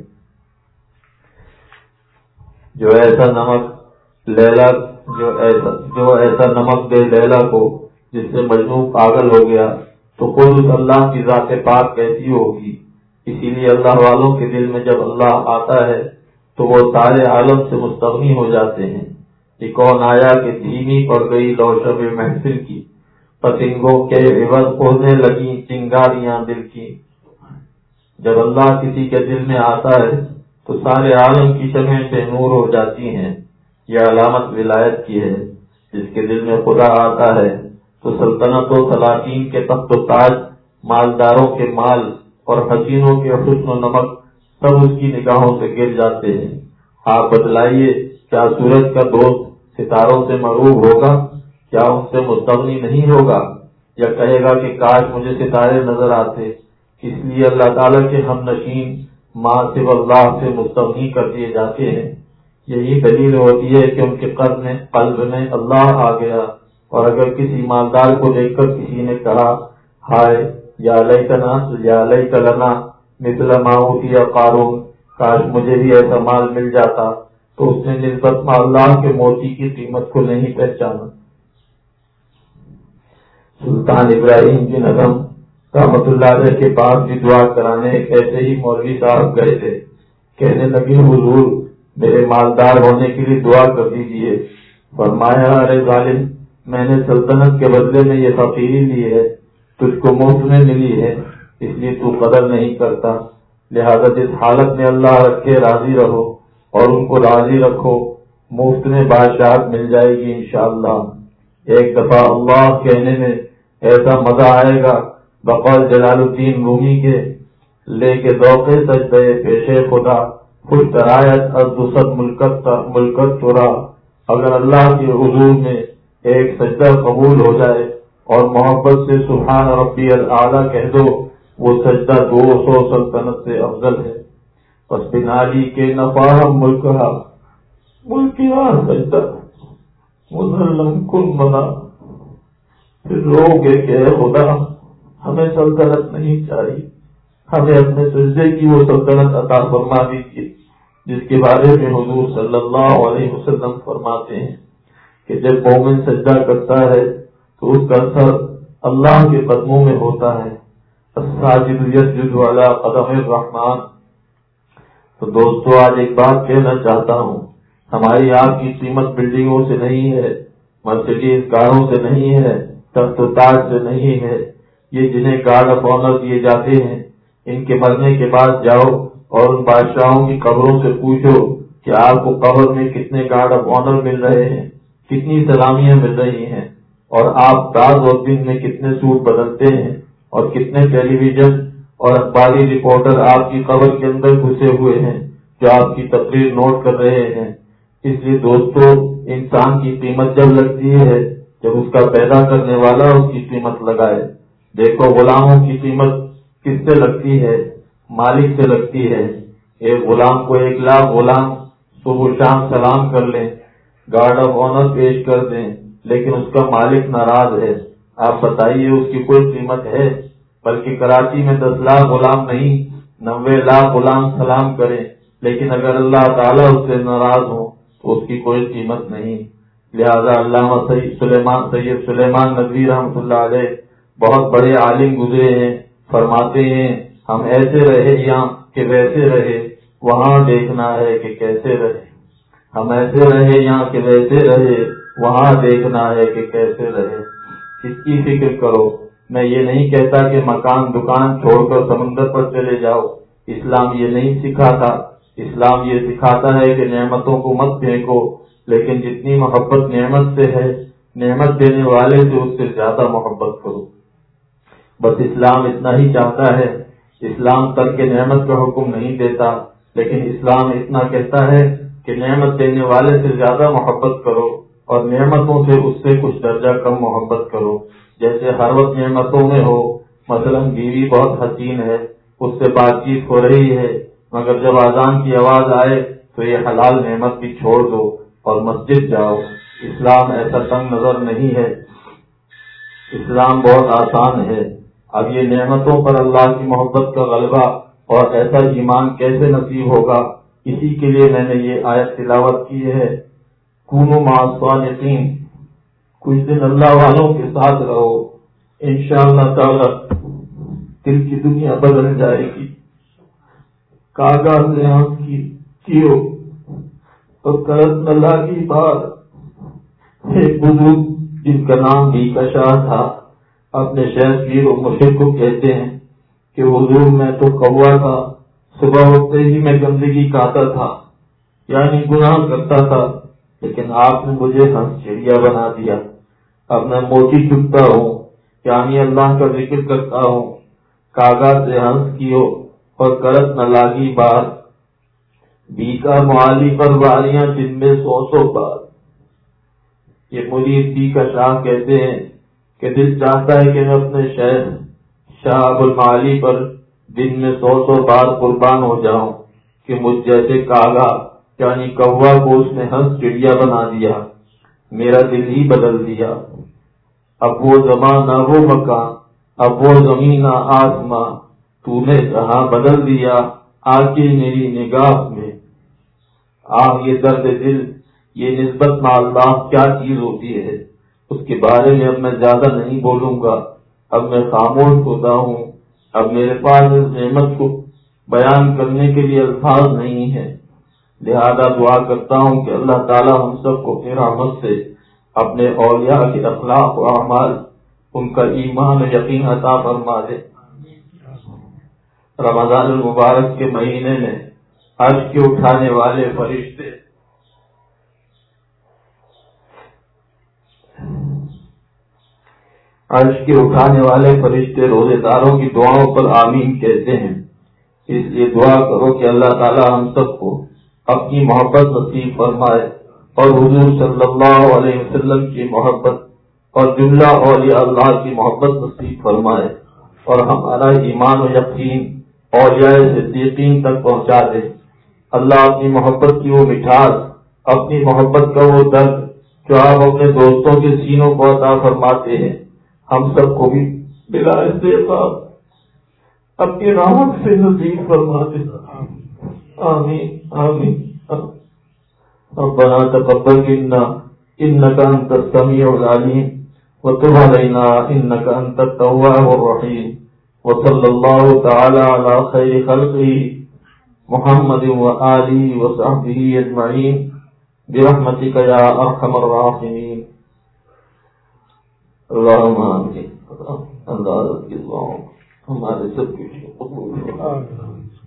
جو ایسا نمک لیلا جو ایسا نمک دے لیلا کو جس سے مجنون پاگل ہو گیا تو خود اس اللہ کی ذات پاک کیسی ہوگی. اسی لیے اللہ والوں کے دل میں جب اللہ آتا ہے تو وہ سارے عالم سے مستغنی ہو جاتے ہیں. یہ کون آیا کہ دھیمی پڑ گئی لوشب محفل کی، پتنگوں کے عوض اڑنے لگی چنگاریاں دل کی. جب اللہ کسی کے دل میں آتا ہے تو سارے عالم کی شمعیں بے نور ہو جاتی ہیں. یہ علامت ولایت کی ہے. جس کے دل میں خدا آتا ہے تو سلطنت و سلاطین کے تخت و تاج، مالداروں کے مال اور حسینوں کے حسن و نمک سب اس کی نگاہوں سے گر جاتے ہیں. آپ بتلائیے کیا سورج کا دوست ستاروں سے مغروب ہوگا؟ کیا ان سے مستغنی نہیں ہوگا؟ یا کہے گا کہ کاش مجھے ستارے نظر آتے؟ اس لیے اللہ تعالیٰ کے ہم نشین ماں سے اللہ سے مستغنی کر دیے جاتے ہیں. یہی دلیل ہوتی ہے کہ ان کے قلب میں اللہ آ گیا. اور اگر کسی مالدار کو دیکھ کر کسی نے کہا ہائے یا لیتنا یا لیت لنا مثل ما اوتی قارون، کاش مجھے بھی ایسا مال مل جاتا، تو اس نے نسبت اللہ کے موتی کی قیمت کو نہیں پہچانا. سلطان ابراہیم بن ادم رحمت اللہ علیہ کے پاس بھی دعا کرانے ایک ایسے ہی مولوی صاحب گئے تھے. کہنے لگے حضور میرے مالدار ہونے کے لیے دعا کر دیجیے. فرمایا ارے ظالم، میں نے سلطنت کے بدلے میں یہ فقیری لی ہے، تجھ کو مفت میں ملی ہے، اس لیے تو قدر نہیں کرتا. لہذا جس حالت میں اللہ رکھے راضی رہو اور ان کو راضی رکھو، مفت میں بادشاہت مل جائے گی انشاءاللہ. ایک دفعہ اللہ کہنے میں ایسا مزہ آئے گا بقول جلال الدین رومی کے، لے کے ذوقے سجدے پیش خدا خوش درایت از دوسر ملکت چورا. اگر اللہ کے حضور میں ایک سجدہ قبول ہو جائے اور محبت سے سبحان ربی الاعلیٰ کہہ دو، وہ سجدہ 200 سلطنت سے افضل ہے. پس بنالی کے نفاہم ملکیہ سجدہ مظلم کن منا. پھر رو گے کہ خدا ہمیں سلطنت نہیں چاہیے، ہمیں اپنے سجدے کی وہ سلطنت عطا فرما دیجیے جس کے بارے میں حضور صلی اللہ علیہ وسلم فرماتے ہیں کہ جب مومن سجدہ کرتا ہے تو اس کا سر اللہ کے قدموں میں ہوتا ہے. الساجد یسجد علی قدم الرحمن. تو دوستو آج ایک بات کہنا چاہتا ہوں، ہماری آپ کی قیمت بلڈنگوں سے نہیں ہے، مرسیڈیز کاروں سے نہیں ہے، تخت و تاج سے نہیں ہے. یہ جنہیں گارڈ آف آنر دیے جاتے ہیں، ان کے مرنے کے بعد جاؤ اور ان بادشاہوں کی قبروں سے پوچھو کہ آپ کو قبر میں کتنے گارڈ آف آنر مل رہے ہیں، کتنی سلامیاں مل رہی ہیں، اور آپ رات اور دن میں کتنے سوٹ بدلتے ہیں، اور کتنے ٹیلی ویژن اور اخباری رپورٹر آپ کی قبر کے اندر گھسے ہوئے ہیں جو آپ کی تقریر نوٹ کر رہے ہیں. اس لیے دوستو انسان کی قیمت جب لگتی ہے جب اس کا پیدا کرنے والا اس کی قیمت لگائے. دیکھو غلاموں کی قیمت کس سے لگتی ہے؟ مالک سے لگتی ہے. ایک غلام کو 1,00,000 غلام صبح شام سلام کر لیں، گارڈ آف آنر پیش کر دیں، لیکن اس کا مالک ناراض ہے. آپ بتائیے اس کی کوئی قیمت ہے؟ بلکہ کراچی میں 10,00,000 غلام نہیں 90,00,000 غلام سلام کریں، لیکن اگر اللہ تعالیٰ اس سے ناراض ہو تو اس کی کوئی قیمت نہیں. لہذا علامہ سید سلیمان ندوی رحمۃ اللہ علیہ بہت بڑے عالم گزرے ہیں، فرماتے ہیں ہم ایسے رہے یہاں کہ ویسے رہے، وہاں دیکھنا ہے کہ کیسے رہے. ہم ایسے رہے یہاں کہ ویسے رہے، وہاں دیکھنا ہے کہ کیسے رہے. اس کی فکر کرو. میں یہ نہیں کہتا کہ مکان دکان چھوڑ کر سمندر پر چلے جاؤ، اسلام یہ نہیں سکھاتا. اسلام یہ سکھاتا ہے کہ نعمتوں کو مت پھینکو، لیکن جتنی محبت نعمت سے ہے، نعمت دینے والے سے اس سے زیادہ محبت کرو. بس اسلام اتنا ہی چاہتا ہے اسلام ترک نعمت کا حکم نہیں دیتا، لیکن اسلام اتنا کہتا ہے کہ نعمت دینے والے سے زیادہ محبت کرو اور نعمتوں سے اس سے کچھ درجہ کم محبت کرو. جیسے ہر وقت نعمتوں میں ہو، مثلا بیوی بہت حسین ہے، اس سے بات چیت ہو رہی ہے، مگر جب اذان کی آواز آئے تو یہ حلال نعمت بھی چھوڑ دو اور مسجد جاؤ. اسلام ایسا تنگ نظر نہیں ہے، اسلام بہت آسان ہے. اب یہ نعمتوں پر اللہ کی محبت کا غلبہ اور ایسا ایمان کیسے نصیب ہوگا؟ اسی کے لیے میں نے یہ آیت تلاوت کی ہے، کونوا مع الصادقین. کچھ دن اللہ والوں کے ساتھ رہو، انشاءاللہ تعالی دل کی دنیا بدل جائے گی. کاغذ لحاظ کیو اور کرت نہ لاگی بات. ایک بزرگ جن کا نام بھی کشاہ تھا اپنے شیخ پیر و مرشد کو کہتے ہیں کہ حضور میں تو کوا تھا، صبح اٹھتے ہی میں گندگی کھاتا تھا، یعنی گناہ کرتا تھا، لیکن آپ نے مجھے ہنس چڑیا بنا دیا. اب میں موچی چکتا ہوں، یعنی اللہ کا ذکر کرتا ہوں. کاغذ سے ہنس کیو اور کرت نہ لاگی بار، بیکا معالی پر واریاں دن میں 100 بار. یہ مرید بی کا شاہ کہتے ہیں کہ دل چاہتا ہے کہ میں اپنے شیخ شاہ ابو المعالی پر دن میں 100 بار قربان ہو جاؤں کہ مجھ جیسے کاغا یعنی کوا کو اس نے ہنس چڑیا بنا دیا، میرا دل ہی بدل دیا. اب وہ زمان نہ وہ مکان، اب وہ زمین نہ آسماں، تو نے جہاں بدل دیا آ کے میری نگاہ میں. یہ درد دل، یہ نسبت مع اللہ کیا چیز ہوتی ہے، اس کے بارے میں اب میں زیادہ نہیں بولوں گا. اب میں خاموش ہوتا ہوں. اب میرے پاس اس نعمت کو بیان کرنے کے لیے الفاظ نہیں ہے، لہذا دعا کرتا ہوں کہ اللہ تعالی ہم سب کو اپنی رحمت سے اپنے اولیاء کے اخلاق و اعمال، ان کا ایمان و یقین عطا فرما دے. رمضان المبارک کے مہینے میں عرش کے اٹھانے والے فرشتے روزے داروں کی دعاؤں پر آمین کہتے ہیں. اس لیے دعا کرو کہ اللہ تعالی ہم سب کو اپنی محبت نصیب فرمائے اور حضور صلی اللہ علیہ وسلم کی محبت اور جملہ اولیاء اللہ کی محبت نصیب فرمائے اور ہمارا ایمان و یقین اولیاء صدیقین تک پہنچا دے. اللہ اپنی محبت کی وہ مٹھاس، اپنی محبت کا وہ درد جو آپ اپنے دوستوں کے سینوں کو عطا فرماتے ہیں، ہم سب کو بھی بلا استغفار اپنی رحمت سے نصیب فرما دے. آمین آمین. ربنا تقبل منا انك انت السميع العليم وتب علينا انك انت التواب الرحيم. وصلى الله تعالى على خير خلقه محمد وآله وصحبه اجمعين برحمتك يا ارحم الراحمين. اللهم آمین. اللہ کی دعاؤں ہمارے سب کی قبول فرمائے.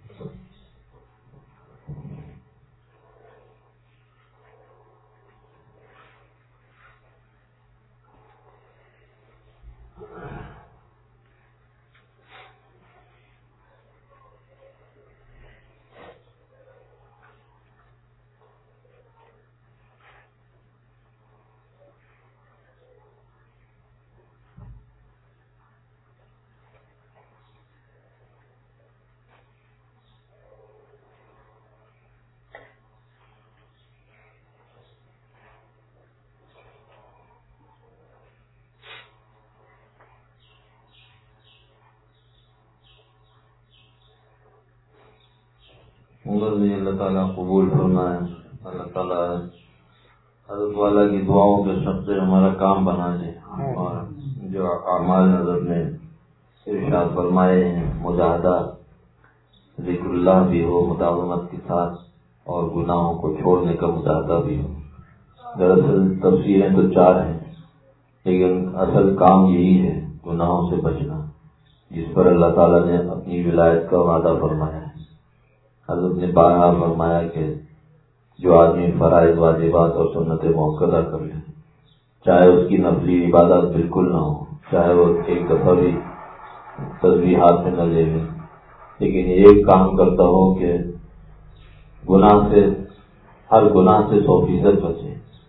اللہ تعالیٰ قبول فرمائے. اللہ تعالیٰ حضرت والا کی دعاؤں کے سب سے ہمارا کام بنا دے اور جو اعمال نظر میں ارشاد فرمائے ہیں، مجاہدہ ذکر اللہ بھی ہو مداومت کے ساتھ اور گناہوں کو چھوڑنے کا مجاہدہ بھی ہو. دراصل تفسیریں تو 4 ہیں، لیکن اصل کام یہی ہے گناہوں سے بچنا، جس پر اللہ تعالیٰ نے اپنی ولایت کا وعدہ فرمایا ہے. حضرت نے بارہا فرمایا کہ جو آدمی فرائض واجبات اور سنت موقدہ کر لے، چاہے اس کی نفلی عبادت بالکل نہ ہو، چاہے وہ ایک دفعہ بھی تسبیح ہاتھ میں نہ لے لے، لیکن ایک کام کرتا ہو کہ ہر گناہ سے 100% بچے.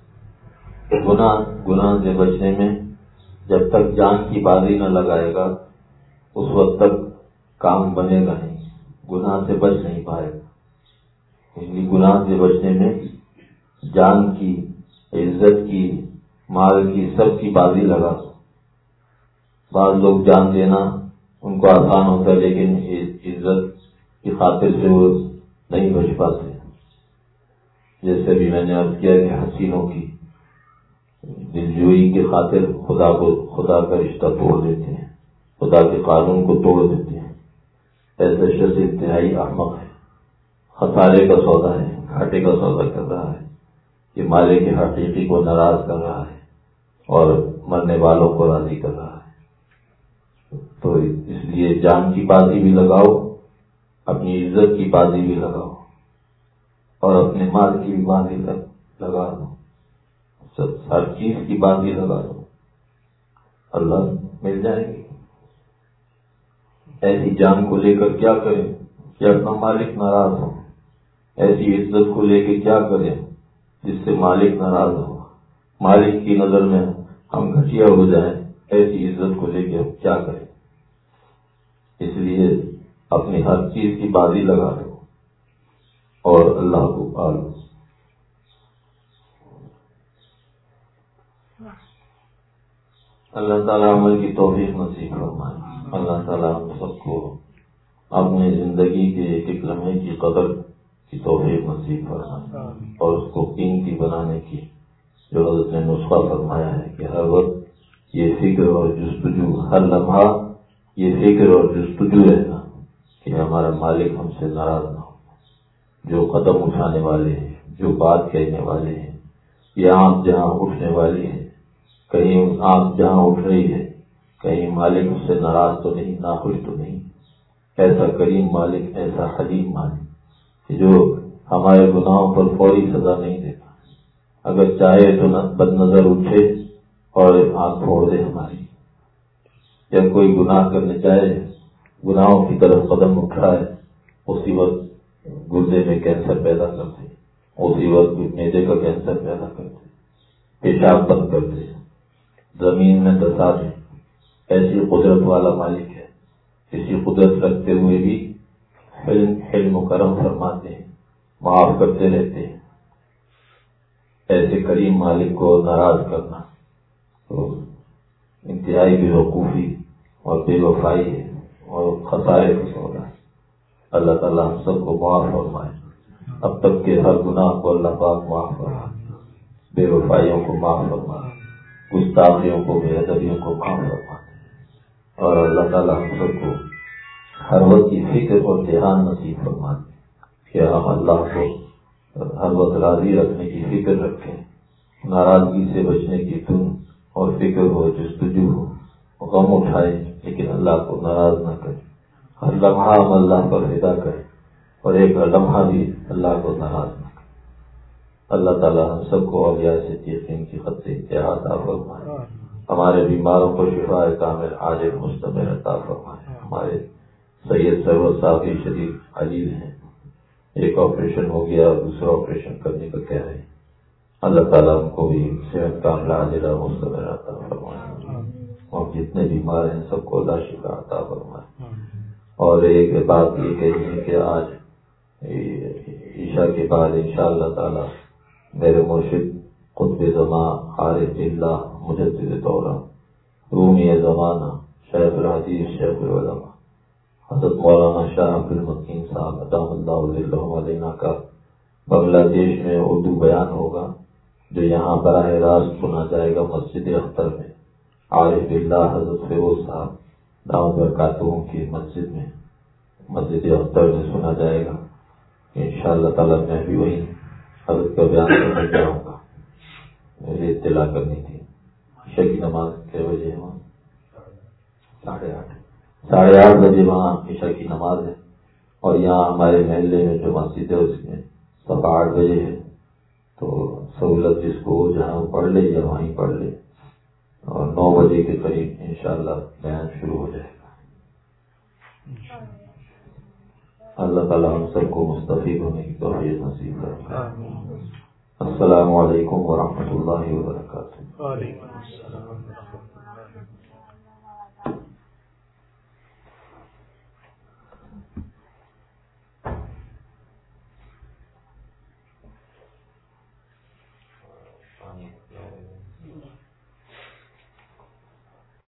گناہ سے بچنے میں جب تک جان کی بازی نہ لگائے گا اس وقت تک کام بنے گا نہیں، گناہ سے بچ نہیں پائے گا. گناہ سے بچنے میں جان کی، عزت کی، مال کی، سب کی بازی لگا. بعض لوگ جان دینا ان کو آسان ہوتا ہے لیکن عزت کی خاطر سے وہ نہیں بچ پاتے. جیسے بھی میں نے عرض کیا کہ حسینوں کی دلجوئی کی خاطر خدا کا رشتہ توڑ دیتے ہیں، خدا کے قانون کو توڑ دیتے ہیں. ایسا شخص انتہائی احمق ہے، خسارے کا سودا ہے، گھاٹے کا سودا کر رہا ہے، کہ مالک حقیقی کو ناراض کر رہا ہے اور مرنے والوں کو راضی کر رہا ہے. تو اس لیے جان کی بازی بھی لگاؤ، اپنی عزت کی بازی بھی لگاؤ اور اپنے مال کی بھی بازی لگا دو، ہر چیز کی بازی لگا دو، اللہ مل جائے گی. ایسی جان کو لے کر کیا کریں کہ اپنا مالک ناراض ہو، ایسی عزت کو لے کے کیا کریں جس سے مالک ناراض ہو، مالک کی نظر میں ہم گھٹیا ہو جائیں، ایسی عزت کو لے کے ہم کیا کریں. اس لیے اپنی ہر چیز کی بازی لگا دو اور اللہ کو پالو. اللہ تعالیٰ عمل کی توفیق نصیب فرمائے. اللہ تعالیٰ ہم سب کو اپنی زندگی کے ایک ایک لمحے کی قدر کی توفیق نصیب فرمائے اور اس کو قیمتی بنانے کی جو حضرت نے نسخہ فرمایا ہے کہ ہر وقت یہ فکر اور جستجو، ہر لمحہ یہ فکر اور جستجو رہنا کہ ہمارا مالک ہم سے ناراض نہ ہو. جو قدم اٹھانے والے ہیں، جو بات کہنے والے ہیں، یہ آنکھ جہاں اٹھنے والی ہے، کہیں آنکھ جہاں اٹھ رہی ہے کہیں مالک اس سے ناراض تو نہیں، ناخوش تو نہیں. ایسا کریم مالک، ایسا حلیم مالک کہ جو ہمارے گناہوں پر فوری سزا نہیں دیتا، اگر چاہے تو بد نظر اٹھے اور آنکھ پھوڑ دے ہماری. جب کوئی گناہ کرنے جائے، گناہوں کی طرف قدم اٹھائے، اسی وقت گردے میں کینسر پیدا کرتے، اسی وقت معدے کا کینسر پیدا کرتے، پیشاب بند کرتے، زمین میں دسا دیں. ایسی قدرت والا مالک ہے. اسی قدرت رکھتے ہوئے بھی حلم و کرم فرماتے ہیں، معاف کرتے رہتے ہیں. ایسے کریم مالک کو ناراض کرنا تو انتہائی بے وقوفی اور بے وفائی ہے اور خسارے کا سودا ہے. اللہ تعالیٰ ہم سب کو معاف فرمائے. اب تک کے ہر گناہ کو اللہ پاک معاف فرمائے، بے وفائیوں کو معاف فرمائے، گستاخیوں کو، بے ادبیوں کو معاف فرمائے. اور اللہ تعالیٰ ہم سب کو ہر وقت کی فکر اور دھیان نصیب فرمائے کہ ہم اللہ کو ہر وقت راضی رکھنے کی فکر رکھیں، ناراضگی سے بچنے کی دھن اور فکر ہو، جستجو ہو، غم اٹھائے لیکن اللہ کو ناراض نہ کریں. ہر لمحہ ہم اللہ پر فدا کریں اور ایک لمحہ بھی اللہ کو ناراض نہ کریں. اللہ تعالیٰ ہم سب کو اولیاء صدیقین کی خط انتہا عطا فرمائے. ہمارے بیماروں کو شفاء کامل عاجل مستمر عطا فرمائے. ہمارے سید سرور صاحب شریف عزیز ہیں، ایک آپریشن ہو گیا، دوسرا آپریشن کرنے کا کہہ رہے ہیں. اللہ تعالیٰ ہم کو بھی صحت کاملہ عاجلہ مستمر عطا فرمائے اور جتنے بیمار ہیں سب کو اللہ شفا عطا فرمائے. اور ایک بات یہ کہی ہے کہ آج عشاء کے بعد انشاءاللہ تعالیٰ میرے مرشد قطب زمان عارف باللہ مجدد دورہ رومی زمانہ شیخ الحدیث شیخ العلماء حضرت مولانا شاہ عبد المکین صاحب ادام اللہ ظلہ علینا کا بنگلہ دیش میں اردو بیان ہوگا، جو یہاں براہ راست سنا جائے گا مسجد اختر میں. عارف باللہ حضرت فیروز صاحب دعوت برکاتہوں کی مسجد میں، مسجد اختر میں سنا جائے گا. انشاءاللہ تعالیٰ میں بھی وہی حضرت کا بیان کرنے جاؤں گا. مجھے اطلاع کرنی تھی. عشاء کی نماز کتنے بجے ہے وہاں؟ 8:30 بجے وہاں عشاء کی نماز ہے. اور یہاں ہمارے محلے میں جو مسجد ہے اس میں 8:15 بجے ہے. تو سہولت جس کو جہاں پڑھ لے یا وہیں پڑھ لے، اور 9 بجے کے قریب انشاءاللہ بیان شروع ہو جائے گا. اللہ تعالیٰ ہم سب کو مستفید ہونے کی توفیق نصیب کرے. السلام علیکم ورحمۃ اللہ وبرکاتہ. وعلیکم السلام.